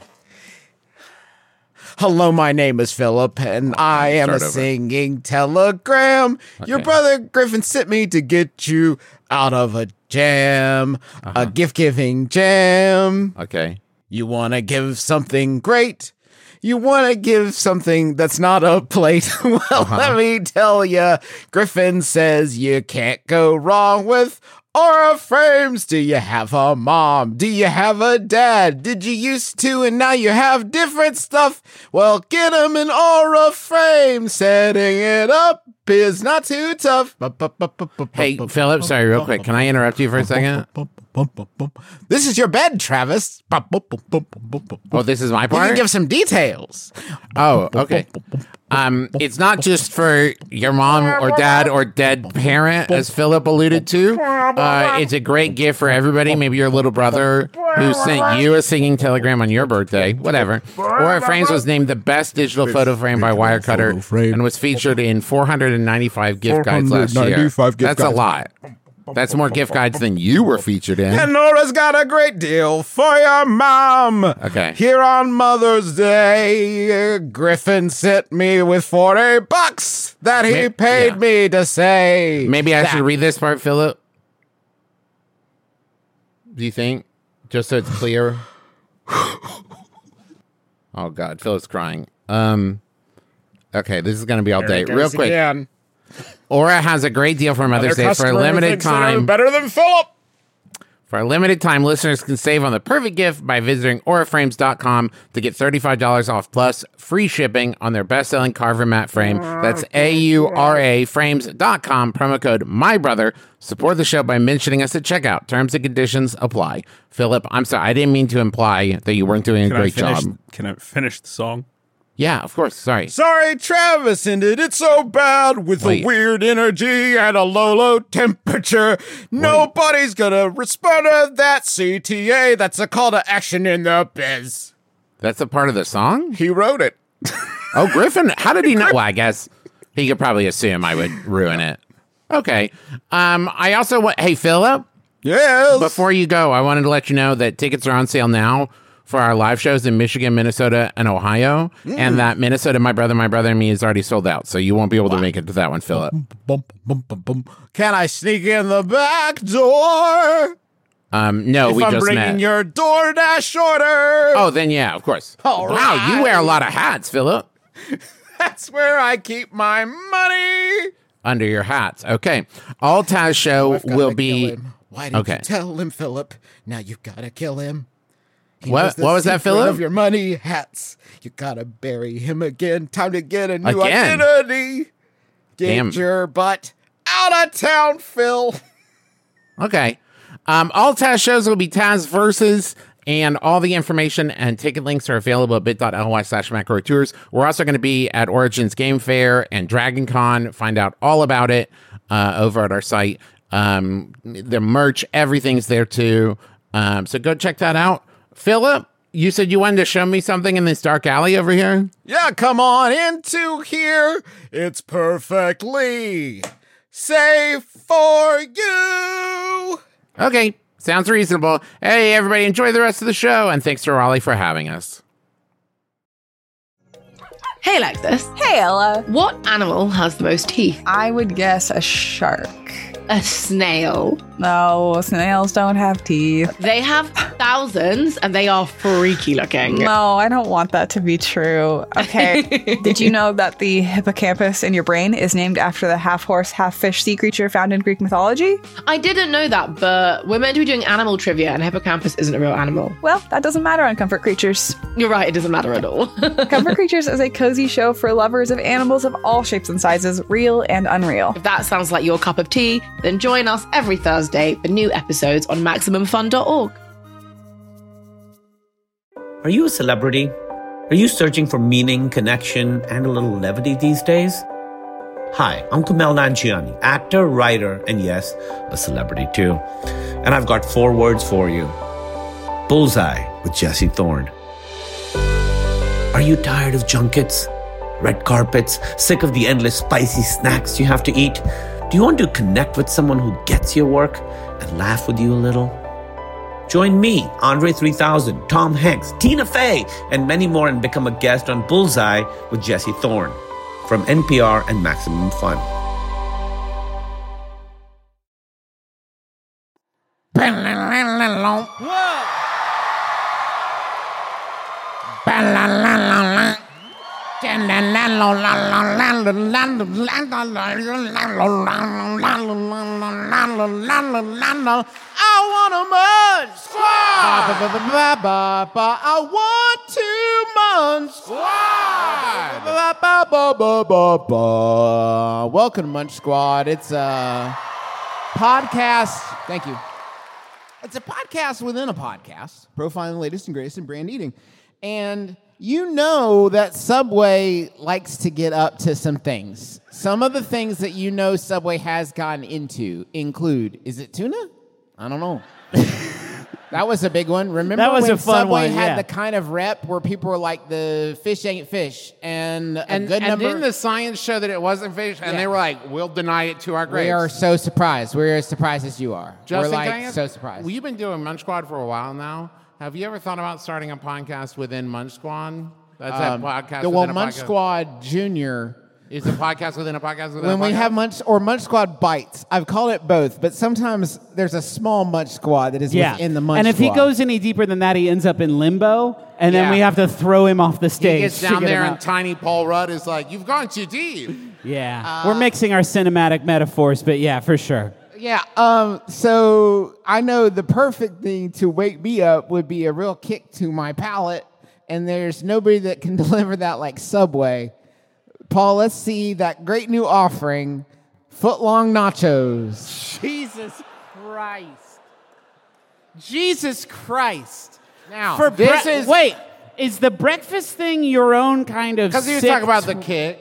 Hello, my name is Philip, and I am a Start over. singing telegram. Your Okay. brother Griffin sent me to get you out of a jam, Uh-huh. a gift-giving jam. Okay. You want to give something great. You want to give something that's not a plate. Well, Uh-huh. let me tell you, Griffin says you can't go wrong with Aura Frames. Do you have a mom? Do you have a dad? Did you used to and now you have different stuff? Well, get them an Aura Frame. Setting it up is not too tough. Hey, Philip, sorry, real quick. Can I interrupt you for a second? This is your bed, Travis. Oh, this is my You part? can give some details. Oh, okay. Um, it's not just for your mom or dad or dead parent, as Philip alluded to. Uh, it's a great gift for everybody. Maybe your little brother who sent you a singing telegram on your birthday, whatever. Aura Frames was named the best digital photo frame by Wirecutter and was featured in four hundred ninety-five gift guides last year. four hundred ninety-five gift That's a guides. lot. That's more gift guides than you were featured in. And Nora's got a great deal for your mom. Okay. Here on Mother's Day, uh, Griffin sent me with forty bucks that he May- paid yeah. me to say. Maybe I that- should read this part, Philip. Do you think? Just so it's clear. Oh God, Philip's crying. Um. Okay, this is gonna be all day. Real quick, Again. Aura has a great deal for Mother's Day for a limited time. Better than Philip. For a limited time, listeners can save on the perfect gift by visiting aura frames dot com to get thirty-five dollars off plus free shipping on their best-selling Carver mat frame. That's A U R A frames dot com, promo code MYBROTHER. Support the show by mentioning us at checkout. Terms and conditions apply. Philip, I'm sorry, I didn't mean to imply that you weren't doing a Can I great finish? job. Can I finish the song? Yeah, of course, sorry. Sorry, Travis ended it so bad with Wait. a weird energy and a low, low temperature. Nobody's gonna respond to that C T A. That's a call to action in the biz. That's a part of the song? He wrote it. Oh, Griffin, how did he know? Well, I guess he could probably assume I would ruin it. Okay. Um, I also want, hey, Philip, Yes. before you go, I wanted to let you know that tickets are on sale now for our live shows in Michigan, Minnesota, and Ohio. And that Minnesota, My Brother, My Brother, and Me is already sold out. So you won't be able to make it to that one, Philip. Bum, bum, bum, bum. Can I sneak in the back door? Um, no, If we I'm just bringing met. your DoorDash order. Oh, then yeah, of course. All Wow, you right. wear a lot of hats, Philip. That's where I keep my money. Under your hats. Okay. All Taz show I've gotta will kill be. him. Why didn't Okay. you tell him, Philip? Now you've got to kill him. He What- knows the what was that, secret Philip? Of your money hats. You gotta bury him again. Time to get a new Again? identity. Get Damn. your butt out of town, Phil. Okay. Um, all Taz shows will be Taz Versus, and all the information and ticket links are available at bit.ly slash macro tours. We're also going to be at Origins Game Fair and Dragon Con. Find out all about it uh, over at our site. Um, the merch, everything's there too. Um, so go check that out. Philip, you said you wanted to show me something in this dark alley over here? Yeah, come on into here. It's perfectly safe for you. Okay, sounds reasonable. Hey, everybody, enjoy the rest of the show, and thanks to Raleigh for having us. Hey, Lexus. Hey, Ella. What animal has the most teeth? I would guess a shark. A snail. No, snails don't have teeth. They have thousands, and they are freaky looking. No, I don't want that to be true. Okay. Did you know that the hippocampus in your brain is named after the half-horse, half-fish sea creature found in Greek mythology? I didn't know that, but we're meant to be doing animal trivia, and hippocampus isn't a real animal. Well, that doesn't matter on Comfort Creatures. You're right, it doesn't matter at all. Comfort Creatures is a cozy show for lovers of animals of all shapes and sizes, real and unreal. If that sounds like your cup of tea, then join us every Thursday for new episodes on maximum fun dot org. Are you a celebrity? Are you searching for meaning, connection, and a little levity these days? Hi, I'm Kumail Nanjiani, actor, writer, and yes, a celebrity too. And I've got four words for you. Bullseye with Jesse Thorne. Are you tired of junkets, red carpets, sick of the endless spicy snacks you have to eat? Do you want to connect with someone who gets your work and laugh with you a little? Join me, Andre three thousand, Tom Hanks, Tina Fey, and many more and become a guest on Bullseye with Jesse Thorne from N P R and Maximum Fun. I want a munch squad. I want to munch squad. Welcome to Munch Squad. It's a podcast. Thank you. It's a podcast within a podcast, profiling the latest and greatest in brand eating. And you know that Subway likes to get up to some things. Some of the things that you know Subway has gotten into include, is it tuna? I don't know. That was a big one. Remember That was when a fun Subway one, had yeah. the kind of rep where people were like, the fish ain't fish, and a And, good and number. didn't the science show that it wasn't fish? And Yeah. they were like, we'll deny it to our graves. we are so surprised. We're as surprised as you are. Justin, we're can I like ask- so surprised. Well, you've been doing Munch Squad for a while now. Have you ever thought about starting a podcast within Munch Squad? That's Um, a podcast the within well, a Munch podcast. Squad Junior. Is a podcast within a podcast within When a podcast? we have Munch or Munch Squad Bites, I've called it both, but sometimes there's a small Munch Squad that is Yeah. within the Munch and if Squad. he goes any deeper than that, he ends up in limbo, and then Yeah. we have to throw him off the He stage. gets to down get there him and out. tiny Paul Rudd is like, you've gone too deep. Yeah. We're mixing our cinematic metaphors, but yeah, for sure. Yeah, um, so I know the perfect thing to wake me up would be a real kick to my palate, and there's nobody that can deliver that like Subway. Paul, let's see that great new offering, foot-long nachos. Jesus Christ. Jesus Christ. Now, For this bre- is- Wait, is the breakfast thing your own kind of Because he was sick talking about the tw- kick.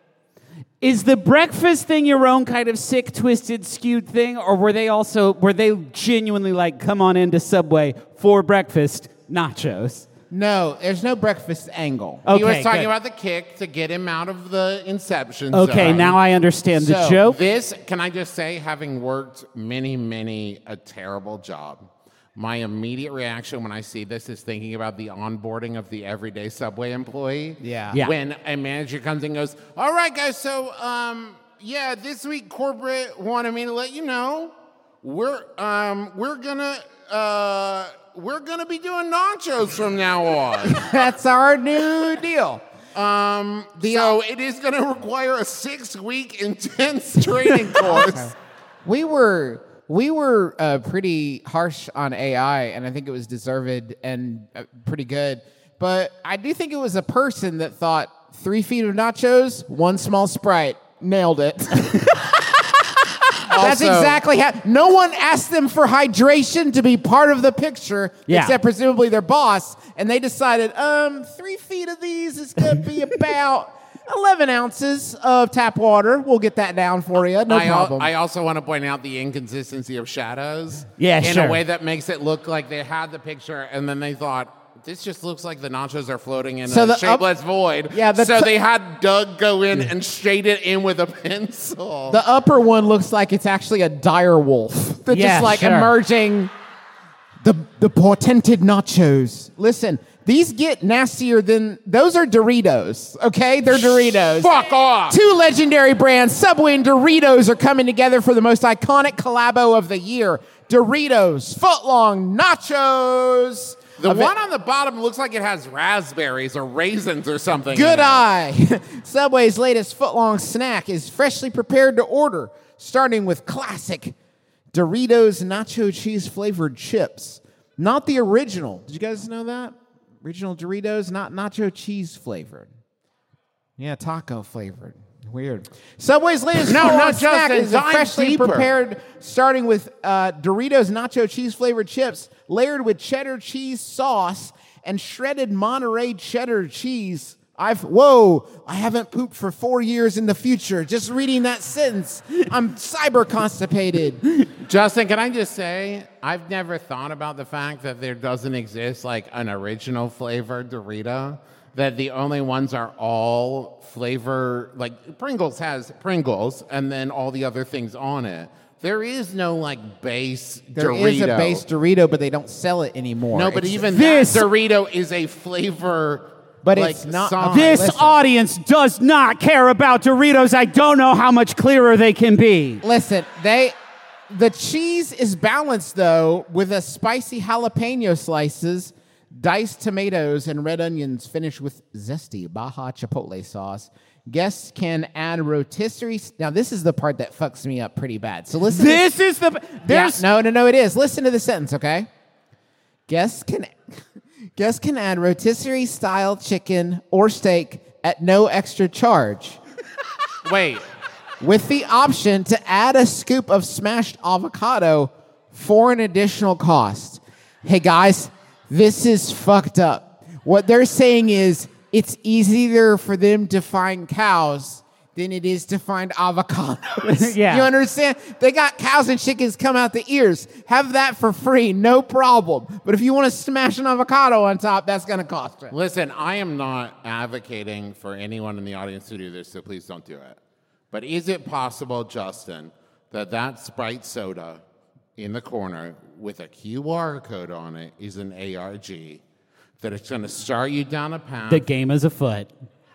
Is the breakfast thing your own kind of sick, twisted, skewed thing, or were they also were they genuinely like, come on into Subway for breakfast, nachos? no, there's no breakfast angle. Okay, he was talking good. about the kick to get him out of the Inception Okay, zone. now I understand the So, joke. This, can I just say, having worked many, many a terrible job, my immediate reaction when I see this is thinking about the onboarding of the everyday Subway employee. Yeah. Yeah. When a manager comes and goes, all right, guys, so, um, yeah, this week corporate wanted me to let you know we're, um, we're gonna, uh, we're gonna be doing nachos from now on. That's our new deal. Um, so it is going to require a six-week intense training course. We were we were uh, pretty harsh on A I, and I think it was deserved and uh, pretty good. But I do think it was a person that thought three feet of nachos, one small Sprite, nailed it. That's also- exactly how. No one asked them for hydration to be part of the picture, Yeah. except presumably their boss, and they decided, um, three feet of these is going to be about eleven ounces of tap water. We'll get that down for you. No I, al- problem. I also want to point out the inconsistency of shadows. Yeah, in sure. a way that makes it look like they had the picture and then they thought, this just looks like the nachos are floating in So a the up- shapeless void. Yeah, the so t- they had Doug go in and shade it in with a pencil. the upper one looks like it's actually a dire wolf. They're Yeah, just like sure. emerging. The the portented nachos. Listen, these get nastier than those are Doritos. Okay, they're Doritos. Fuck off! Two legendary brands, Subway and Doritos, are coming together for the most iconic collabo of the year. Doritos Footlong Nachos. The Ava- one on the bottom looks like it has raspberries or raisins or something. in Good it. eye. Subway's latest footlong snack is freshly prepared to order, starting with classic Doritos nacho cheese flavored chips. Not the original. Did you guys know that? Original Doritos, not nacho cheese flavored. Yeah, taco flavored. Weird. Subway's latest No, footlong no, snack Justin, is a dive freshly deeper. prepared, starting with uh, Doritos nacho cheese flavored chips, layered with cheddar cheese sauce and shredded Monterey cheddar cheese. I've whoa! I haven't pooped for four years in the future. Just reading that sentence, I'm cyber constipated. Justin, can I just say, I've never thought about the fact that there doesn't exist like an original flavor Dorito. That the only ones are all flavor, like Pringles has Pringles and then all the other things on it. There is no like base There Dorito. is a base Dorito, but they don't sell it anymore. No, but It's- even This- that Dorito is a flavor. But like, it's not- song. This Listen. audience does not care about Doritos. I don't know how much clearer they can be. Listen, they the cheese is balanced though with a spicy jalapeno slices, diced tomatoes, and red onions finished with zesty Baja Chipotle sauce. Guests can add rotisserie. Now this is the part that fucks me up pretty bad. So listen. This to, is the yeah, there's no, no, no. It is. Listen to the sentence, okay? Guests can guests can add rotisserie style chicken or steak at no extra charge, Wait, with the option to add a scoop of smashed avocado for an additional cost. Hey guys, this is fucked up. What they're saying is it's easier for them to find cows than it is to find avocados. Yeah. You understand? They got cows and chickens come out the ears. Have that for free, no problem. But if you want to smash an avocado on top, that's going to cost you. listen, I am not advocating for anyone in the audience to do this, so please don't do it. But is it possible, Justin, that that Sprite soda in the corner with a Q R code on it is an A R G, that it's going to start you down a path? the game is afoot.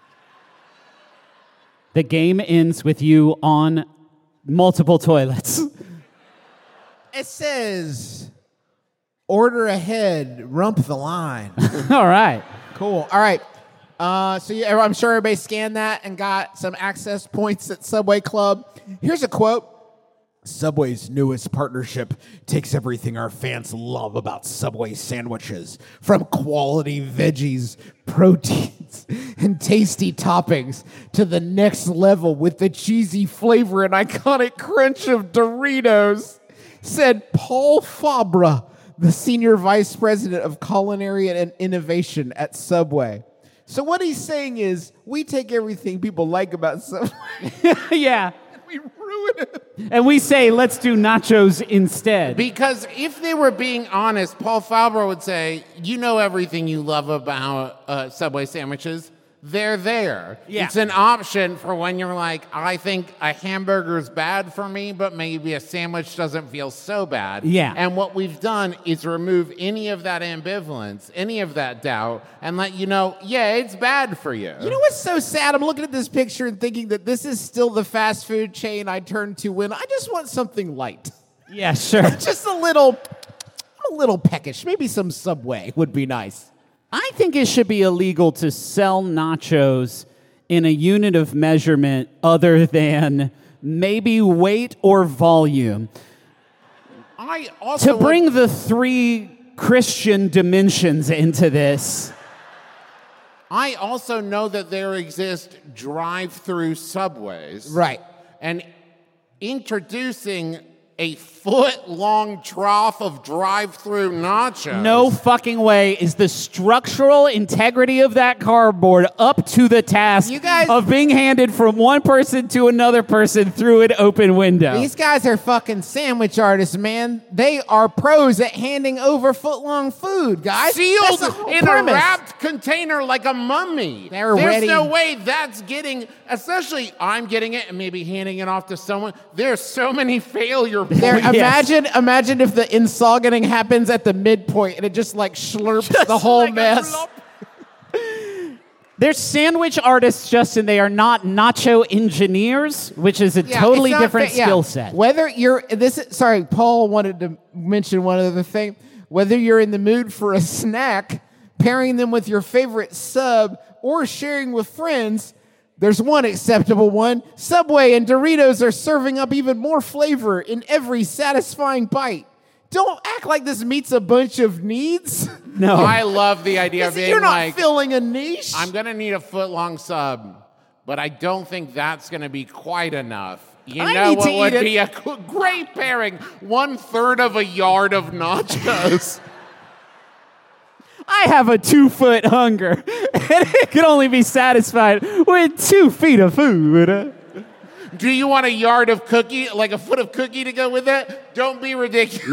The game ends with you on multiple toilets. It says, order ahead, rump the line. All right. Cool. All right. Uh, so you, I'm sure everybody scanned that and got some access points at Subway Club. Here's a quote. Subway's newest partnership takes everything our fans love about Subway sandwiches, from quality veggies, proteins, and tasty toppings, to the next level with the cheesy flavor and iconic crunch of Doritos, said Paul Fabra, the Senior Vice President of Culinary and Innovation at Subway. So what he's saying is, we take everything people like about Subway Yeah. and we ruin it. And we say, let's do nachos instead. Because if they were being honest, Paul Faber would say, you know everything you love about uh, Subway sandwiches. They're there. Yeah. It's an option for when you're like, I think a hamburger's bad for me, but maybe a sandwich doesn't feel so bad. Yeah. And what we've done is remove any of that ambivalence, any of that doubt, and let you know, yeah, it's bad for you. You know what's so sad? I'm looking at this picture and thinking that this is still the fast food chain I turn to when I just want something light. Yeah, sure. Just a little, a little peckish. Maybe some Subway would be nice. I think it should be illegal to sell nachos in a unit of measurement other than maybe weight or volume. I also To bring the three Christian dimensions into this. I also know that there exist drive-through Subways. Right. And introducing a foot-long trough of drive-through nachos. No fucking way is the structural integrity of that cardboard up to the task You guys- of being handed from one person to another person through an open window. These guys are fucking sandwich artists, man. They are pros at handing over foot-long food, guys. Sealed That's the whole in premise. a wrapped container like a mummy. They're There's ready. no way that's getting, especially I'm getting it and maybe handing it off to someone. There's so many failure points. There, Yes. Imagine, imagine if the insoggening happens at the midpoint and it just like slurps the whole like a mess. lump. They're sandwich artists, Justin. They are not nacho engineers, which is a Yeah, totally it's not different fa- yeah. skill set. Whether you're this, is, sorry, Paul wanted to mention one other thing. Whether you're in the mood for a snack, pairing them with your favorite sub, or sharing with friends, there's one acceptable one. Subway and Doritos are serving up even more flavor in every satisfying bite. Don't act like this meets a bunch of needs. No. I love the idea of being You're not like, filling a niche. I'm going to need a foot-long sub, but I don't think that's going to be quite enough. You I know need what to would eat it. be a g- great pairing? One-third of a yard of nachos. I have a two-foot hunger, and it can only be satisfied with two feet of food. Do you want a yard of cookie, like a foot of cookie to go with it? Don't be ridiculous.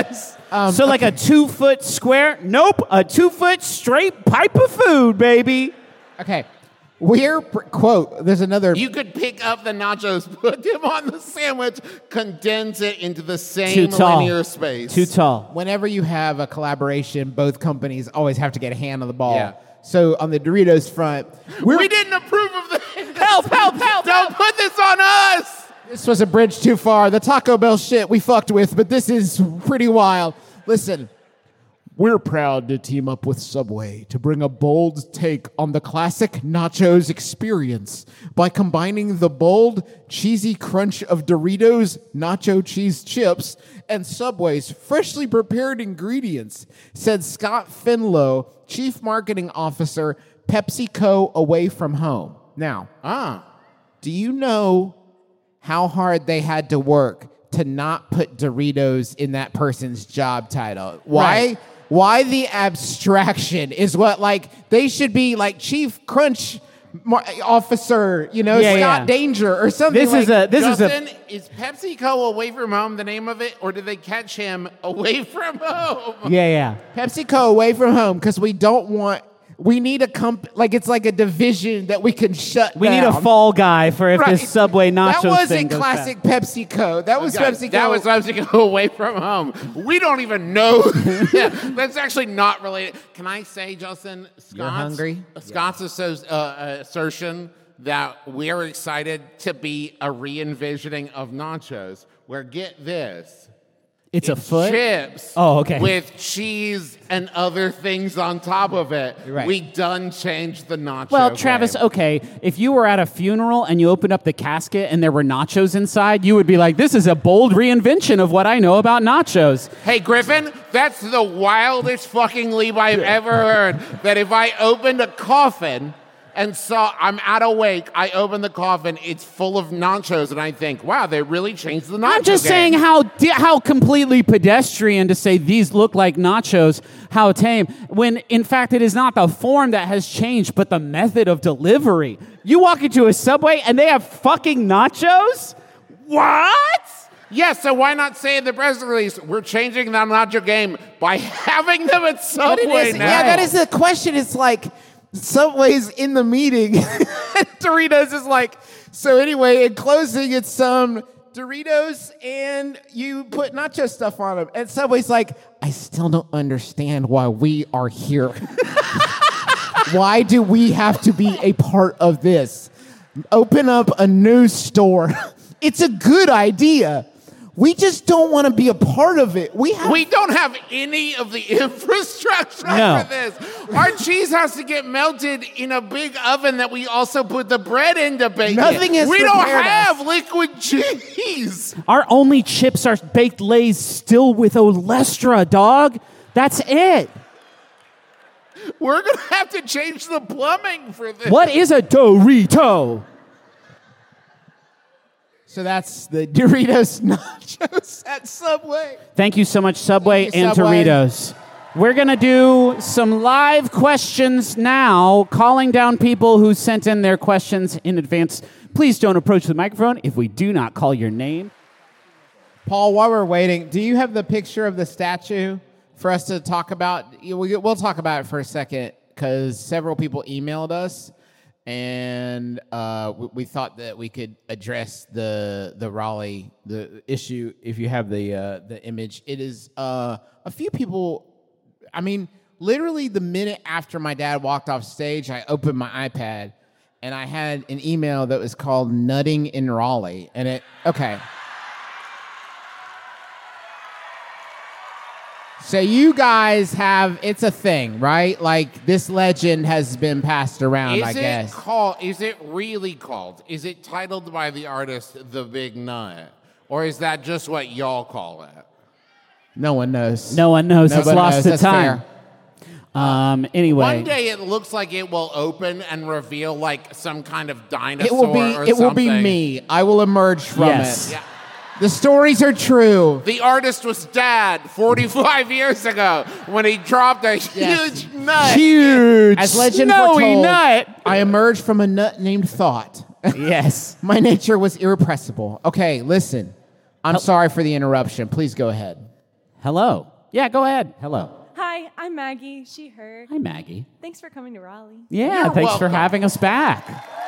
No. so like a two-foot square? Nope. A two-foot straight pipe of food, baby. Okay. We're, pr- quote, there's another. You could pick up the nachos, put them on the sandwich, condense it into the Too same tall. linear space. Too tall. Whenever you have a collaboration, both companies always have to get a hand on the ball. Yeah. So on the Doritos front, we're, We didn't approve of this. Help, help, help, Don't put this on us. this was a bridge too far. The Taco Bell shit we fucked with, but this is pretty wild. Listen, we're proud to team up with Subway to bring a bold take on the classic nachos experience by combining the bold, cheesy crunch of Doritos nacho cheese chips and Subway's freshly prepared ingredients, said Scott Finlow, Chief Marketing Officer, PepsiCo Away From Home. Now, Ah. do you know how hard they had to work to not put Doritos in that person's job title? Why? Right. Why the abstraction is what, like, they should be like Chief Crunch Mar- Officer, you know, Yeah, Scott yeah. Danger or something. This like, is a this Justin, is a is PepsiCo Away From Home the name of it, or did they catch him away from home? yeah, yeah. PepsiCo Away From Home because we don't want. We need a comp like it's like a division that we can shut We down. need a fall guy for if Right. this Subway nachos That wasn't thing goes classic PepsiCo. That was Okay, PepsiCo. That was PepsiCo Away From Home. We don't even know. Yeah, that's actually not related. Can I say, Justin, Scott's, hungry? Scott's asso- uh, assertion that we're excited to be a re-envisioning of nachos, where, get this, It's a foot. chips Oh, okay. with cheese and other things on top of it. Right. We done changed the nacho Well, Travis, game. okay, if you were at a funeral and you opened up the casket and there were nachos inside, you would be like, this is a bold reinvention of what I know about nachos. Hey, Griffin, that's the wildest fucking leap I've ever heard. That if I opened a coffin and saw I'm at a wake, I open the coffin, it's full of nachos, and I think, wow, they really changed the nacho I'm just game. saying how di- how completely pedestrian to say these look like nachos, how tame, when in fact it is not the form that has changed, but the method of delivery. You walk into a Subway and they have fucking nachos? What? Yes, so why not say in the press release, we're changing the nacho game by having them at But Subway it is, now? yeah, that is the question. It's like Subway's in the meeting. Doritos is like, so anyway, in closing, it's some Doritos and you put nacho stuff on them. And Subway's like, I still don't understand why we are here. Why do we have to be a part of this? Open up a new store. It's a good idea. We just don't want to be a part of it. We have We don't have any of the infrastructure No. for this. Our cheese has to get melted in a big oven that we also put the bread in to bake. Nothing it. has We don't prepared us. have liquid cheese. Our only chips are baked Lays still with Olestra, dog. That's it. We're gonna have to change the plumbing for this. What is a Dorito? So that's the Doritos nachos at Subway. Thank you so much, Subway Thank you, and Subway. Doritos. We're going to do some live questions now, calling down people who sent in their questions in advance. Please don't approach the microphone if we do not call your name. Paul, while we're waiting, do you have the picture of the statue for us to talk about? You- we- We'll talk about it for a second because several people emailed us, and uh, we, we thought that we could address the the Raleigh the issue if you have the uh, the image. It is uh, a few people. I mean, literally the minute after my dad walked off stage, I opened my iPad and I had an email that was called "Nutting in Raleigh," and it okay. So you guys have, it's a thing, right? Like this legend has been passed around, Is I it guess. called? Is it really called? Is it titled by the artist "The Big Nut," or is that just what y'all call it? No one knows. No one knows. It's Nobody lost knows. to That's time. fair. Um, anyway. One day it looks like it will open and reveal like some kind of dinosaur. It will be. Or It will be something. me. I will emerge from Yes. it. Yeah. The stories are true. The artist was Dad forty-five years ago when he dropped a Yes. huge nut. Huge. As legend snowy foretold, nut. I emerged from a nut named Thought. Yes. My nature was irrepressible. Okay, listen. I'm sorry for the interruption. Please go ahead. Hello. Yeah, go ahead. Hello. Hi, I'm Maggie. She, her. Hi, Maggie. Thanks for coming to Raleigh. Yeah, You're thanks for welcome. having us back.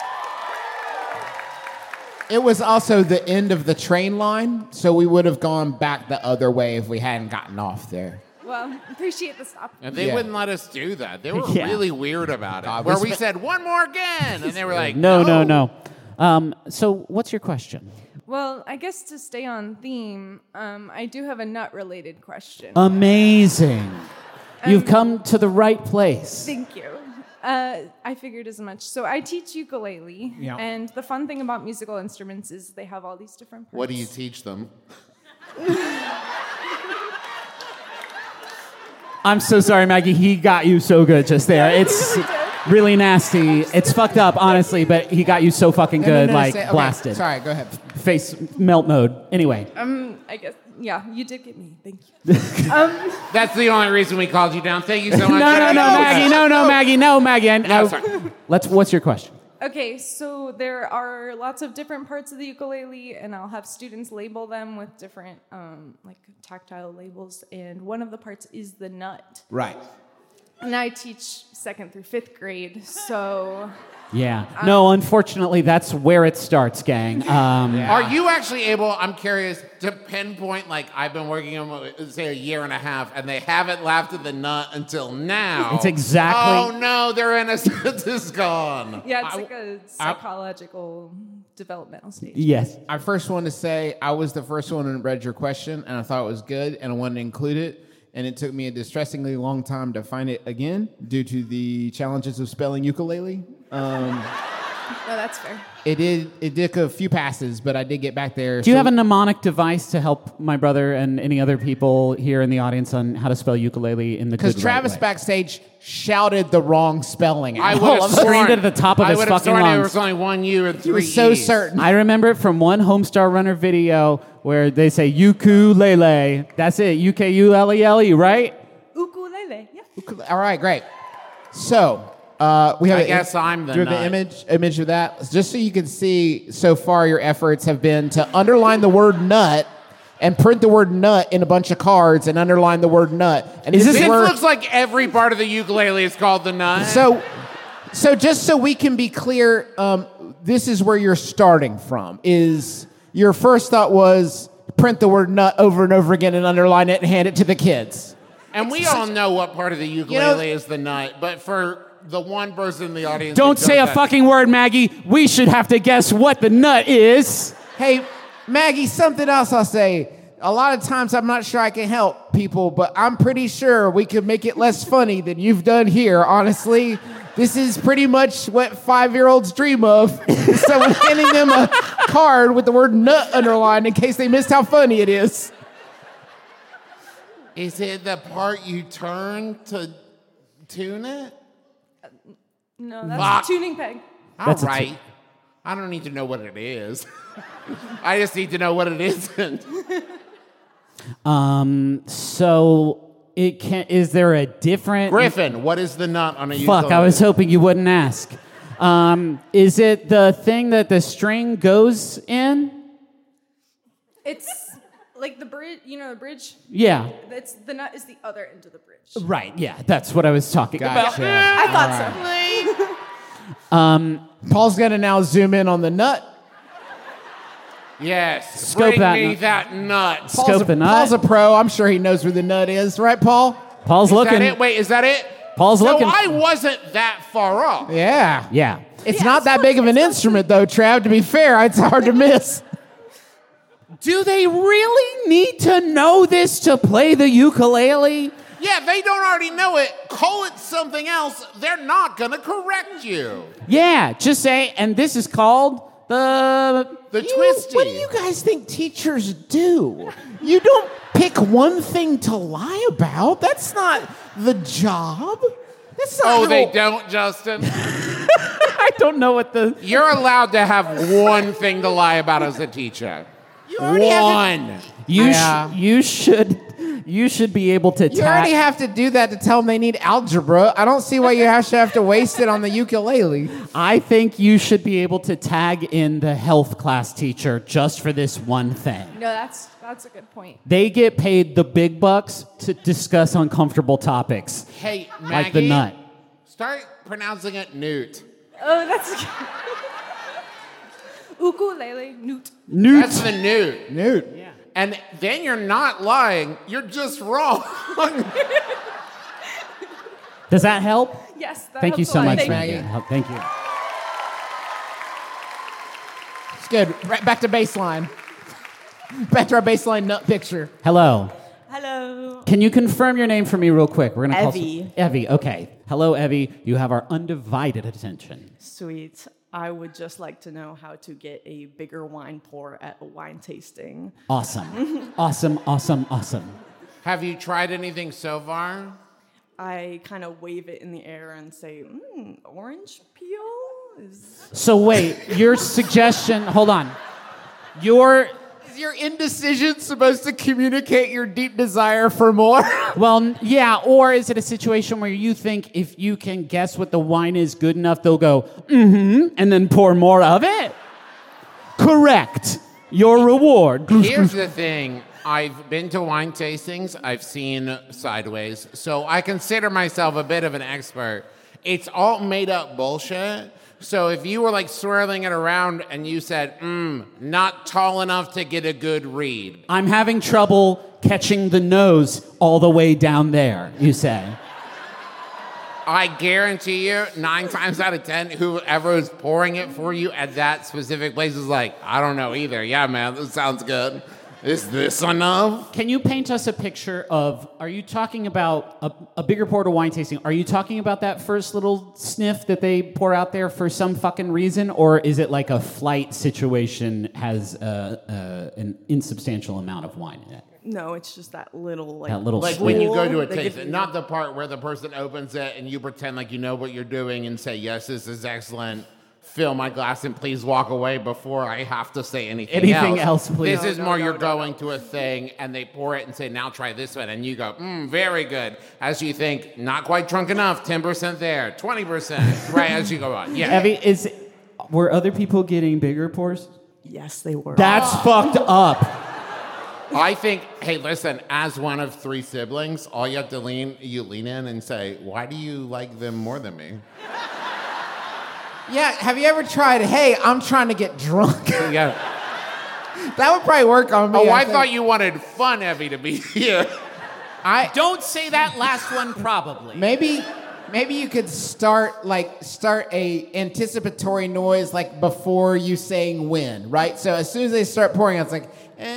It was also the end of the train line, so we would have gone back the other way if we hadn't gotten off there. Well, appreciate the stop. And they Yeah. wouldn't let us do that. They were Yeah. really weird about it. God, where we we spe- said, one more again. And they were like, No, no, no. Um, so, what's your question? Well, I guess to stay on theme, um, I do have a nut-related question. Amazing. You've come to the right place. Thank you. Uh, I figured as much. So I teach ukulele, Yeah. and the fun thing about musical instruments is they have all these different parts. What do you teach them? I'm so sorry, Maggie. He got you so good just there. It's really nasty. It's fucked up, honestly, but he got you so fucking No, no, good, no, like say- okay, blasted. Sorry, go ahead. Face melt mode. Anyway. Um, I guess, yeah, you did get me. Thank you. That's the only reason we called you down. Thank you so No, much. no, no, Maggie. No, no, Maggie. No, Maggie. I, No, I- sorry. let's. What's your question? Okay, so there are lots of different parts of the ukulele, and I'll have students label them with different, um, like, tactile labels, and one of the parts is the nut. Right. And I teach second through fifth grade, so Yeah. No, unfortunately, that's where it starts, gang. Um, Are you actually able, I'm curious, to pinpoint, like, I've been working on, say, a year and a half, and they haven't laughed at the nut until now. It's exactly- Oh, no, their innocence is gone. yeah, it's I- like a psychological developmental stage. Yes. I first want to say I was the first one who read your question, and I thought it was good, and I wanted to include it. And it took me a distressingly long time to find it again due to the challenges of spelling ukulele. Um, No, that's fair. it did it took a few passes, but I did get back there. Do you So- have a mnemonic device to help my brother and any other people here in the audience on how to spell ukulele in the good Because right Travis way? backstage shouted the wrong spelling. I out. would have sworn, Screamed it at the top of I his would have fucking sworn there lungs. was only one U and He three was so E's. certain. I remember it from one Homestar Runner video where they say ukulele. That's it, U K U L E L E, right? Ukulele, yeah. All right, great. So uh, we have. I an guess I'm the Do you have the nut. image image of that? Just so you can see, so far your efforts have been to underline the word nut and print the word nut in a bunch of cards and underline the word nut. And Is this this It is where, looks like every part of the ukulele is called the nut. so? So just so we can be clear, um, this is where you're starting from. Is your first thought was print the word nut over and over again and underline it and hand it to the kids? And we all know what part of the ukulele know- is the nut, but for the one person in the audience, Don't who say a does that- fucking word, Maggie. We should have to guess what the nut is. Hey, Maggie, something else I'll say. A lot of times I'm not sure I can help people, but I'm pretty sure we could make it less funny than you've done here, honestly. This is pretty much what five-year-olds dream of. Someone handing them a card with the word nut underlined in case they missed how funny it is. Is it the part you turn to tune it? No, that's Fuck. a tuning peg. All That's a right. I don't need to know what it is. I just need to know what it isn't. Um, so it can. Is there a different Griffin, what is the nut on a Fuck, ukulele? I was hoping you wouldn't ask. Um, is it the thing that the string goes in? It's like the bridge, you know, the bridge. Yeah. That's the nut is the other end of the bridge. Right. Yeah, that's what I was talking Gotcha. about. I thought so. Um, Paul's gonna now zoom in on the nut. Yes. Scope Bring that me nut. that nut. Paul's Scope a, the nut. Paul's a pro. I'm sure he knows where the nut is, right, Paul? Paul's Is looking. that it? Wait, is that it? Paul's so looking. I wasn't that far off. Yeah. Yeah. It's Yeah, not it's that not- big of an it's not- instrument, though, Trav. To be fair, it's hard to miss. Do they really need to know this to play the ukulele? Yeah, they don't already know it. Call it something else. They're not gonna correct you. Yeah, just say, and this is called the. The You- twisty. What do you guys think teachers do? You don't pick one thing to lie about. That's not the job. That's not Oh, how- they don't, Justin? I don't know what the. You're allowed to have one thing to lie about as a teacher. You already have to- One. You Yeah. sh- you should you should be able to. You ta- already have to do that to tell them they need algebra. I don't see why you have to have to waste it on the ukulele. I think you should be able to tag in the health class teacher just for this one thing. No, that's that's a good point. They get paid the big bucks to discuss uncomfortable topics, Hey, Maggie. like the nut. Start pronouncing it newt. Oh, that's ukulele newt. Newt. That's the newt. Newt. And then you're not lying. You're just wrong. Does that help? Yes. That Thank you helps a so lot. much, Thank Maggie. you. Maggie. Thank you. It's good. Right back to baseline. Back to our baseline nut picture. Hello. Hello. Can you confirm your name for me real quick? We're gonna Evie. call Evie. Okay. Hello, Evie. You have our undivided attention. Sweet. I would just like to know how to get a bigger wine pour at a wine tasting. Awesome. awesome. Awesome. Awesome. Have you tried anything so far? I kind of wave it in the air and say, mm, orange peel? Is... So wait, your suggestion. Hold on. Your Is your indecision supposed to communicate your deep desire for more? well, n- yeah. Or is it a situation where you think if you can guess what the wine is good enough, they'll go mm-hmm, and then pour more of it? Correct. Your reward. Here's the thing. I've been to wine tastings. I've seen Sideways. So I consider myself a bit of an expert. It's all made up bullshit. So if you were like swirling it around and you said, mm, not tall enough to get a good read. I'm having trouble catching the nose all the way down there, you say. I guarantee you, nine times out of ten, whoever is pouring it for you at that specific place is like, I don't know either. Yeah, man, this sounds good. Is this enough? Can you paint us a picture of, are you talking about a, a bigger pour to wine tasting? Are you talking about that first little sniff that they pour out there for some fucking reason? Or is it like a flight situation has uh, uh, an insubstantial amount of wine in it? No, it's just that little, like... That little Like when you go to a They give taste, you- not the part where the person opens it and you pretend like you know what you're doing and say, yes, this is excellent. Fill my glass and please walk away before I have to say anything, Anything else, please. This is more you're going to a thing and they pour it and say, now try this one. And you go, mm, very good. As you think, not quite drunk enough, ten percent there, twenty percent, right as you go on. Yeah. Evie, is, were other people getting bigger pours? Yes, they were. That's fucked up. I think, hey, listen, as one of three siblings, all you have to lean, you lean in and say, why do you like them more than me? Yeah, have you ever tried, hey, I'm trying to get drunk? Yeah. That would probably work on me. Oh, I think. thought you wanted fun, Evie, to be here. I Don't say that last one, probably. maybe maybe you could start like start a anticipatory noise like before you saying when, right? So as soon as they start pouring, it's like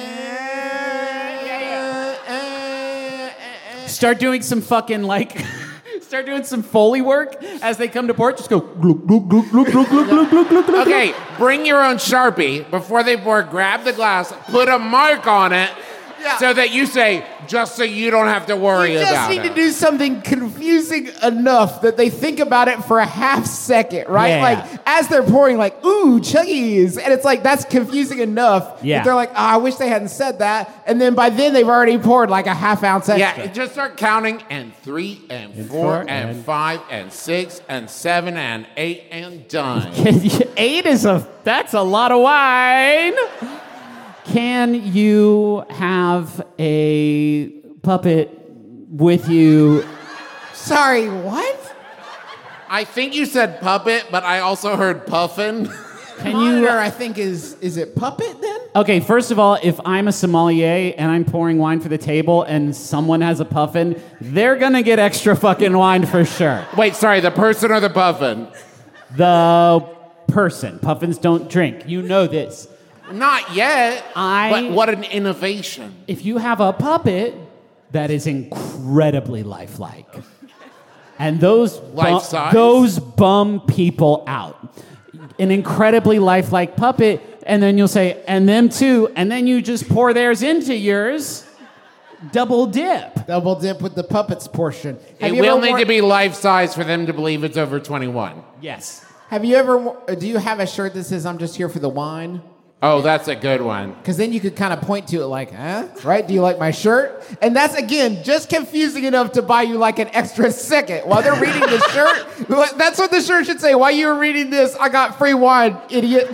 Start doing some fucking like, start doing some Foley work as they come to port. Just go glug glug glug glug glug glug glug glug glug. glug. Okay, bring your own Sharpie. Before they pour, grab the glass, put a mark on it, so that you say, just so you don't have to worry You just about need it. to do something confusing enough that they think about it for a half second, right? Yeah. Like as they're pouring, like, ooh, chuggies. And it's like, that's confusing enough. Yeah. that they're like, oh, I wish they hadn't said that. And then by then they've already poured like a half ounce extra. Yeah, just start counting, and three, and, And four, four, and, and- five, and six, and seven, and eight, and done. Eight is a that's a lot of wine. Can you have a puppet with you? Sorry, what? I think you said puppet, but I also heard puffin. Can Monitor, you? I think, is is it puppet then? Okay, first of all, if I'm a sommelier and I'm pouring wine for the table and someone has a puffin, they're gonna get extra fucking wine for sure. Wait, sorry, the person or the puffin? The person. Puffins don't drink. You know this. Not yet. I- But what an innovation. If you have a puppet that is incredibly lifelike, and those bu- Life size? those bum people out, an incredibly lifelike puppet, and then you'll say, and them too, and then you just pour theirs into yours, double dip. Double dip with the puppets portion. Have It you will ever need wor- to be life size for them to believe it's over twenty-one. Yes. Have you ever? wo- Do you have a shirt that says "I'm just here for the wine"? Oh, that's a good one. Because then you could kind of point to it like, huh? Right? Do you like my shirt? And that's, again, just confusing enough to buy you like an extra second. While they're reading the shirt, that's what the shirt should say. While you were reading this, I got free wine, idiot.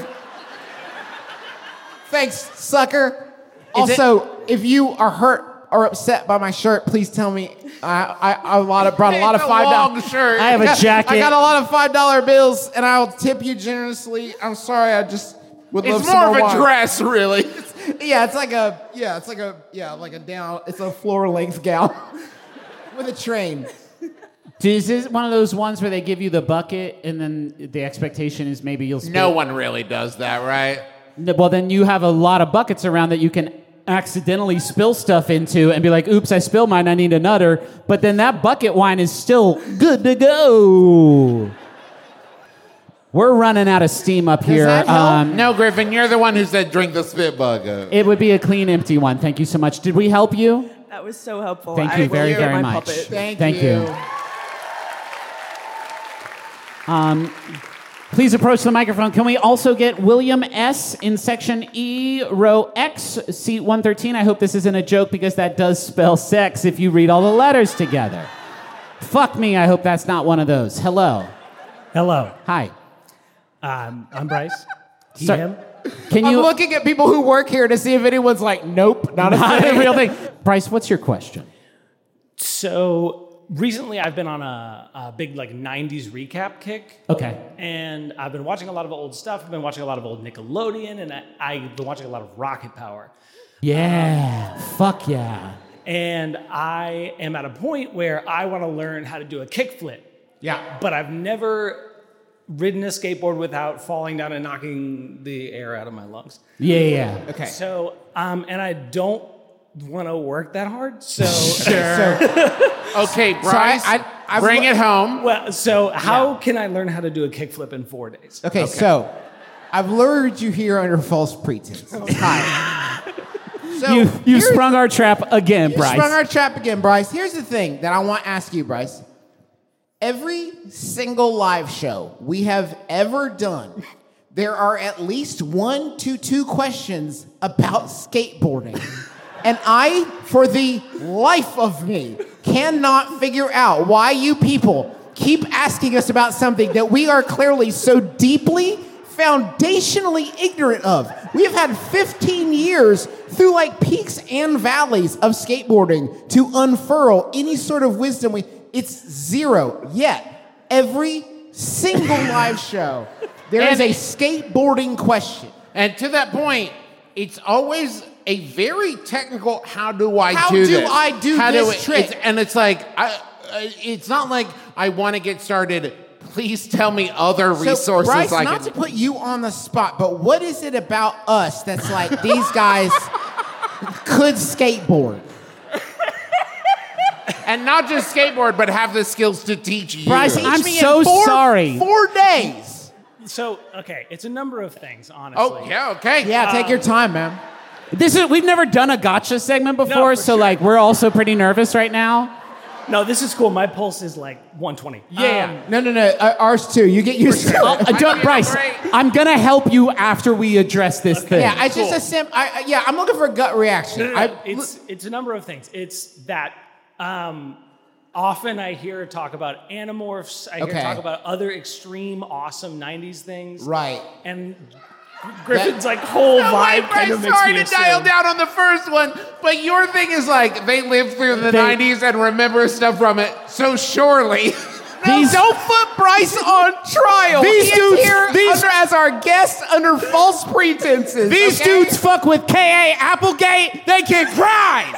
Thanks, sucker. Also, if you are hurt or upset by my shirt, please tell me. I, I, I a lot of, brought a lot of It's a five long dollars. shirt. I have a jacket. I got a lot of five dollar bills, and I'll tip you generously. I'm sorry, I just would love It's some more more of a wine. dress, really. Yeah, it's like a yeah, it's like a yeah, like a down. It's a floor length gown with a train. Is this one of those ones where they give you the bucket and then the expectation is maybe you'll spill? No one really does that, right? No, well, then you have a lot of buckets around that you can accidentally spill stuff into and be like, oops, I spilled mine, I need another. But then that bucket wine is still good to go. We're running out of steam up here. that help? Um, No, Griffin, you're the one who said drink the spit bucket. it would be a clean, empty one. Thank you so much. Did we help you? That was so helpful. Thank I you will very, get very my much. puppet. Thank, Thank you. you. Um, please approach the microphone. Can we also get William S. in section E, row X, seat one thirteen? I hope this isn't a joke because that does spell sex if you read all the letters together. Fuck me, I hope that's not one of those. Hello. Hello, Hi. um, I'm Bryce. He, So- him. Can I'm you... looking at people who work here to see if anyone's like, nope, not a Not thing. a real thing. Bryce, what's your question? So recently, I've been on a, a big like nineties recap kick, Okay. and I've been watching a lot of old stuff. I've been watching a lot of old Nickelodeon, and I, I've been watching a lot of Rocket Power. Yeah. Fuck yeah. And I am at a point where I want to learn how to do a kickflip, Yeah. but I've never ridden a skateboard without falling down and knocking the air out of my lungs. Yeah, yeah. Okay. So, um, and I don't want to work that hard. So, Okay, Bryce, I- I've bring lo- it home. well, so how can I learn how to do a kickflip in four days? Okay, so I've lured you here under false pretenses. Hi. So You, you here's- sprung our trap again, you Bryce. sprung our trap again, Bryce. Here's the thing that I want to ask you, Bryce. Every single live show we have ever done, there are at least one to two questions about skateboarding. And I, for the life of me, cannot figure out why you people keep asking us about something that we are clearly so deeply, foundationally ignorant of. We have had fifteen years through like peaks and valleys of skateboarding to unfurl any sort of wisdom. We, it's zero. Yet, every single live show, there is a skateboarding question. And to that point, it's always a very technical, how do I How do do this? I do How this it- trick? it's- and it's like, I, I- it's not like I want to get started. Please tell me other So, resources Bryce, I not can. to put you on the spot, but what is it about us that's like these guys could skateboard? And not just skateboard, but have the skills to teach you. Bryce, Teach I'm me in so four- sorry. Four days. So, okay, it's a number of things, honestly. Oh, yeah, okay. Yeah, take your time, man. This is we've never done a gotcha segment before, for so sure. like we're also pretty nervous right now. No, this is cool. My pulse is like one twenty. Yeah. No, no, no. Uh, ours too. You get used to it. Uh, don't- Bryce, I'm gonna help you after we address this thing. Yeah, I just a sim. I, I- yeah, I'm looking for a gut reaction. No, no, no. I, it's it's a number of things. It's that um, often I hear talk about Animorphs. I hear Okay. talk about other extreme, awesome nineties things. Right. And Griffin's like whole No, vibe wait, kind Bryce, of makes sorry me to dial assume. down on the first one, but your thing is like they lived through the They- nineties and remember stuff from it, so surely. no, These- don't put Bryce on trial. These He is dudes- here these- under, as our guest under false pretenses. These okay? dudes fuck with K A Applegate. They can cry.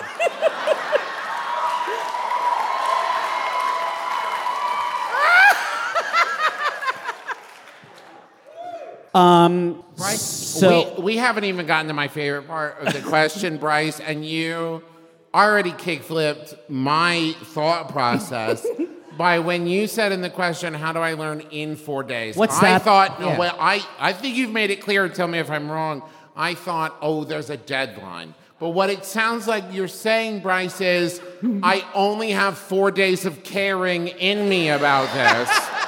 um. Bryce, So we, we haven't even gotten to my favorite part of the question, Bryce, and you already kick-flipped my thought process by when you said in the question, how do I learn in four days? What's I that? thought, no, Yeah. well, I, I think you've made it clear, tell me if I'm wrong. I thought, oh, there's a deadline. But what it sounds like you're saying, Bryce, is I only have four days of caring in me about this.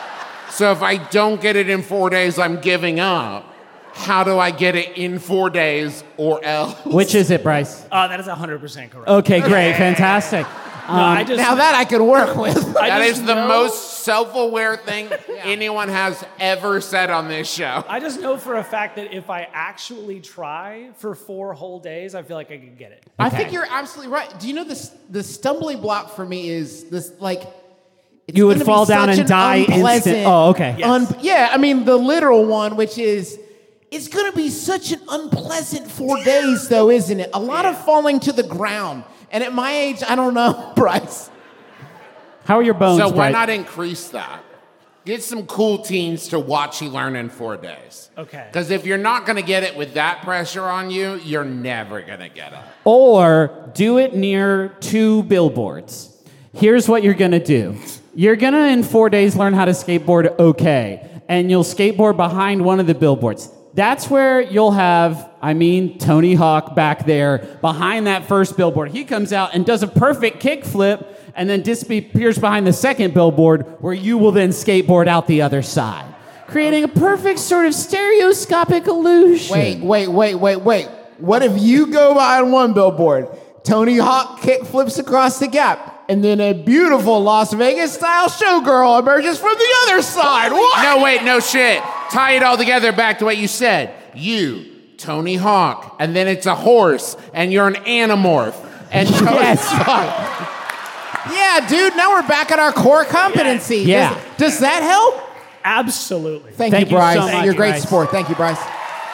So if I don't get it in four days, I'm giving up. How do I get it in four days or else? which is it, Bryce? Uh, that is one hundred percent correct. Okay, great, fantastic. No, I just, now that I can work with. I That just is the know- most self-aware thing anyone has ever said on this show. I just know for a fact that if I actually try for four whole days, I feel like I could get it. I Okay. think you're absolutely right. Do you know this? The stumbling block for me is this, like. It's You would gonna be fall down such and an die unpleasant- instant. Oh, okay. Yes. un- yeah, I mean the literal one, which is, it's going to be such an unpleasant four days, though, isn't it? A lot of falling to the ground, and at my age, I don't know, Bryce. How are your bones, So why Bryce? not increase that? Get some cool teens to watch you learn in four days. Okay. Because if you're not going to get it with that pressure on you, you're never going to get it. Or do it near two billboards. Here's what you're gonna do. You're gonna, in four days, learn how to skateboard okay. And you'll skateboard behind one of the billboards. That's where you'll have, I mean, Tony Hawk back there behind that first billboard. He comes out and does a perfect kickflip and then disappears behind the second billboard where you will then skateboard out the other side, creating a perfect sort of stereoscopic illusion. Wait, wait, wait, wait, wait. What if you go behind one billboard, Tony Hawk kick flips across the gap, and then a beautiful Las Vegas-style showgirl emerges from the other side? What? No, wait, no shit. Tie it all together back to what you said. You, Tony Hawk, and then it's a horse, and you're an Animorph. And Tony Yes. Yeah, dude, now we're back at our core competency. Yeah. Does, does that help? Absolutely. Thank, Thank you, you Bryce. so much, You're a great Bryce. sport. Thank you, Bryce.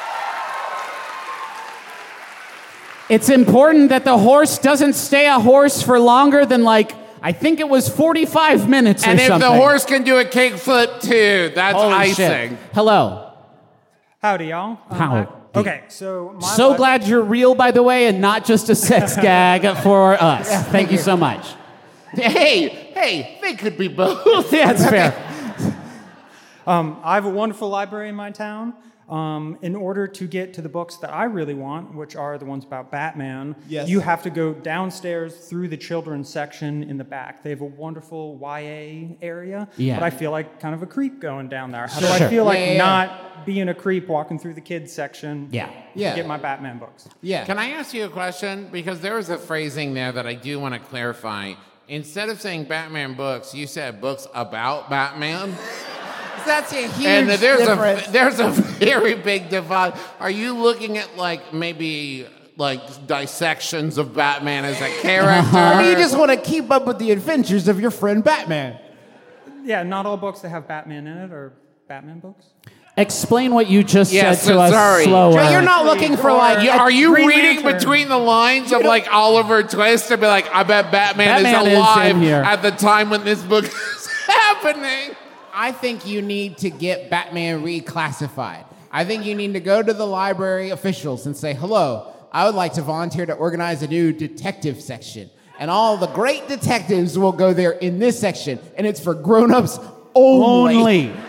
It's important that the horse doesn't stay a horse for longer than, like, I think it was forty-five minutes And or if something. the horse can do a kickflip too, that's Holy icing. shit. Hello. Howdy, y'all. Um, How? I- okay, so my So life- glad you're real, by the way, and not just a sex gag for us. Thank you so much. Hey, hey, they could be both. Yeah, it's fair. Um, I have a wonderful library in my town. Um, in order to get to the books that I really want, which are the ones about Batman, Yes. you have to go downstairs through the children's section in the back. They have a wonderful Y A area, Yeah. but I feel like kind of a creep going down there. How Sure. do I Sure. feel like Yeah, yeah, yeah. not being a creep walking through the kids section Yeah. Yeah. to get my Batman books? Yeah. Can I ask you a question? Because there was a phrasing there that I do want to clarify. Instead of saying Batman books, you said books about Batman. That's a huge And there's difference. a there's a very big divide. Are you looking at like maybe like dissections of Batman as a character? Or do you just want to keep up with the adventures of your friend Batman? Yeah, not all books that have Batman in it are Batman books. Explain what you just Yeah, said so to us sorry. slower. So you're not looking for like. You- are you Green reading Lantern. between the lines of like Oliver Twist to be like, I bet Batman, Batman is is alive in here. at the time when this book is happening? I think you need to get Batman reclassified. I think you need to go to the library officials and say, hello, I would like to volunteer to organize a new detective section. And all the great detectives will go there in this section. And it's for grown-ups only. Only.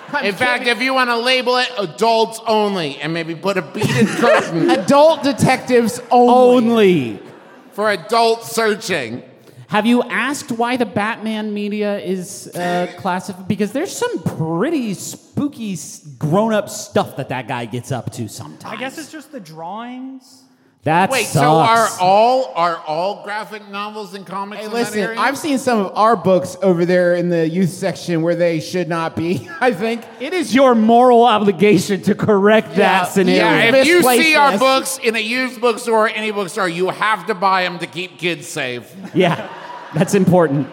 In fact, if you want to label it adults only and maybe put a beaded curtain. Adult detectives only. Only. For adult searching. Have you asked why the Batman media is uh, classified? Because there's some pretty spooky, s- grown-up stuff that that guy gets up to sometimes. I guess it's just the drawings. That Wait, sucks. so are all are all graphic novels and comics Hey, in listen, that area? I've seen some of our books over there in the youth section where they should not be, I think. It is your moral obligation to correct Yeah, that scenario. yeah, if you see our Misplacedness. books in a used bookstore or any bookstore, you have to buy them to keep kids safe. Yeah, that's important.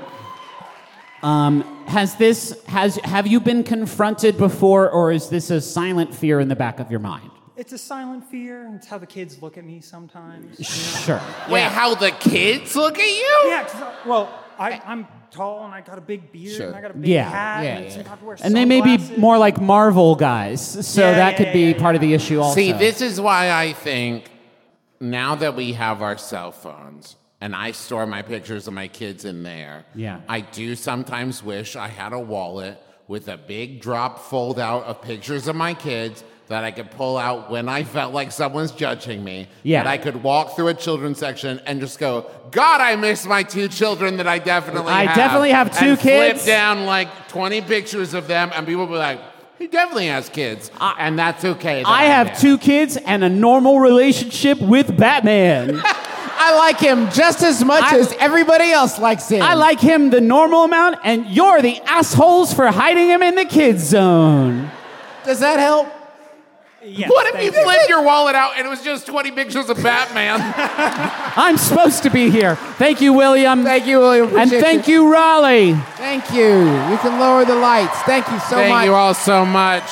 Um, has this has have you been confronted before, or is this a silent fear in the back of your mind? It's a silent fear. It's how the kids look at me sometimes. you know? Sure. Wait, how the kids look at you? Yeah, 'cause I, well, I, I'm tall and I got a big beard Sure. and I got a big Yeah, hat yeah, and yeah. sometimes I have to wear And they may be sunglasses. more like Marvel guys, so Yeah, that yeah, could yeah, be yeah, part of the issue also. See, this is why I think now that we have our cell phones and I store my pictures of my kids in there, Yeah. I do sometimes wish I had a wallet with a big drop fold out of pictures of my kids that I could pull out when I felt like someone's judging me. Yeah. That I could walk through a children's section and just go, God, I miss my two children that I definitely I have. definitely have two and kids. flip down like twenty pictures of them and people will be like, he definitely has kids. and that's okay. that I I'm have there. two kids and a normal relationship with Batman. I like him just as much I- as everybody else likes him. I like him the normal amount, and you're the assholes for hiding him in the kids zone. Does that help? Yes, What if thank you flipped your wallet out and it was just twenty pictures of Batman? I'm supposed to be here. Thank you, William. Thank you, William. And Appreciate thank you, Raleigh. Thank you. You can lower the lights. Thank you so Thank much. you all so much.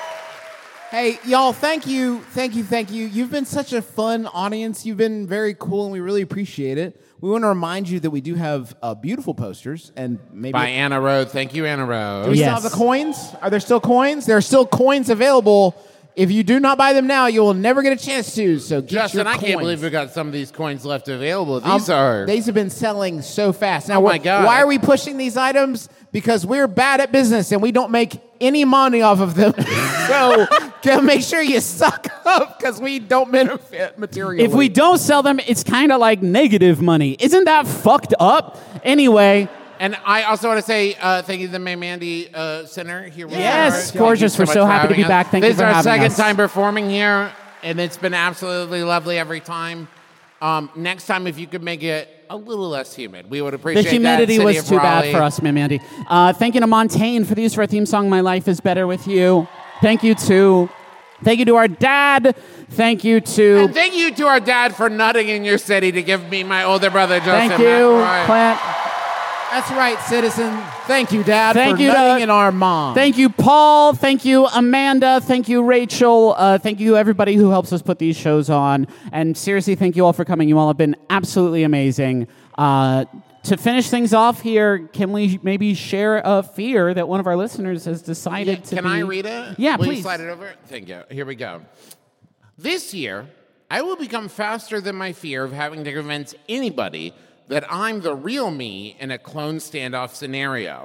Hey, y'all, thank you, thank you, thank you. You've been such a fun audience. You've been very cool, and we really appreciate it. We want to remind you that we do have uh, beautiful posters, and maybe... By Anna Road. Thank you, Anna Road. Do we Yes. still have the coins? Are there still coins? There are still coins available. If you do not buy them now, you will never get a chance to, so get Justin, your I coins. can't believe we got some of these coins left available. Um, These are... These have been selling so fast. Now, Oh my we're- God. why are we pushing these items? Because we're bad at business and we don't make any money off of them. So go make sure you suck up because we don't benefit materially. If we don't sell them, it's kind of like negative money. Isn't that fucked up? Anyway, And I also want to say uh, thank you to the May Mandy uh, Center here. with Yes, us. Thank gorgeous. you We're much so for happy to having be us. back. Thank this you for is our having second us. time performing here, and it's been absolutely lovely every time. Um, next time, if you could make it a little less humid, we would appreciate the humidity that. City was of too bad Raleigh. for us, Mandy. Uh, thank you to Montaigne for the use of our theme song, My Life is Better With You. Thank you to... Thank you to our dad. Thank you to... And thank you to our dad for nutting in your city to give me my older brother, Joseph. Thank you, McElroy. Clint. That's right, citizen. Thank you, Dad, Thank for you to- nutting in our mom. Thank you, Paul. Thank you, Amanda. Thank you, Rachel. Uh, thank you, everybody who helps us put these shows on. And seriously, thank you all for coming. You all have been absolutely amazing. Uh, to finish things off here, can we maybe share a fear that one of our listeners has decided Yeah, to Can be... I read it? Yeah, Will please. you slide it over? Thank you. Here we go. This year, I will become faster than my fear of having to convince anybody that I'm the real me in a clone standoff scenario.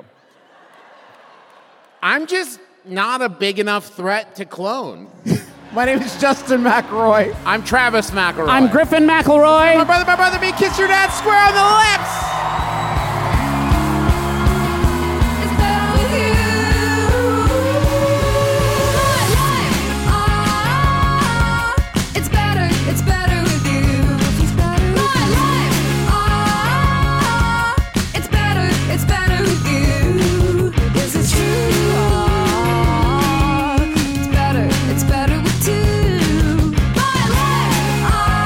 I'm just not a big enough threat to clone. My name is Justin McElroy. I'm Travis McElroy. I'm Griffin McElroy. My brother, my brother, me, kiss your dad square on the lips. It's better with you. My life, ah, it's better, it's better with you. My life, ah, it's better, it's better with you. Yes, it's true. Ah, it's better, it's better with two. My life,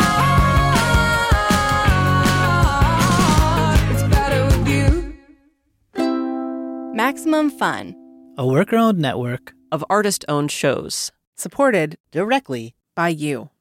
ah, it's better with you. Maximum Fun, A worker-owned network of artist-owned shows, supported directly by you.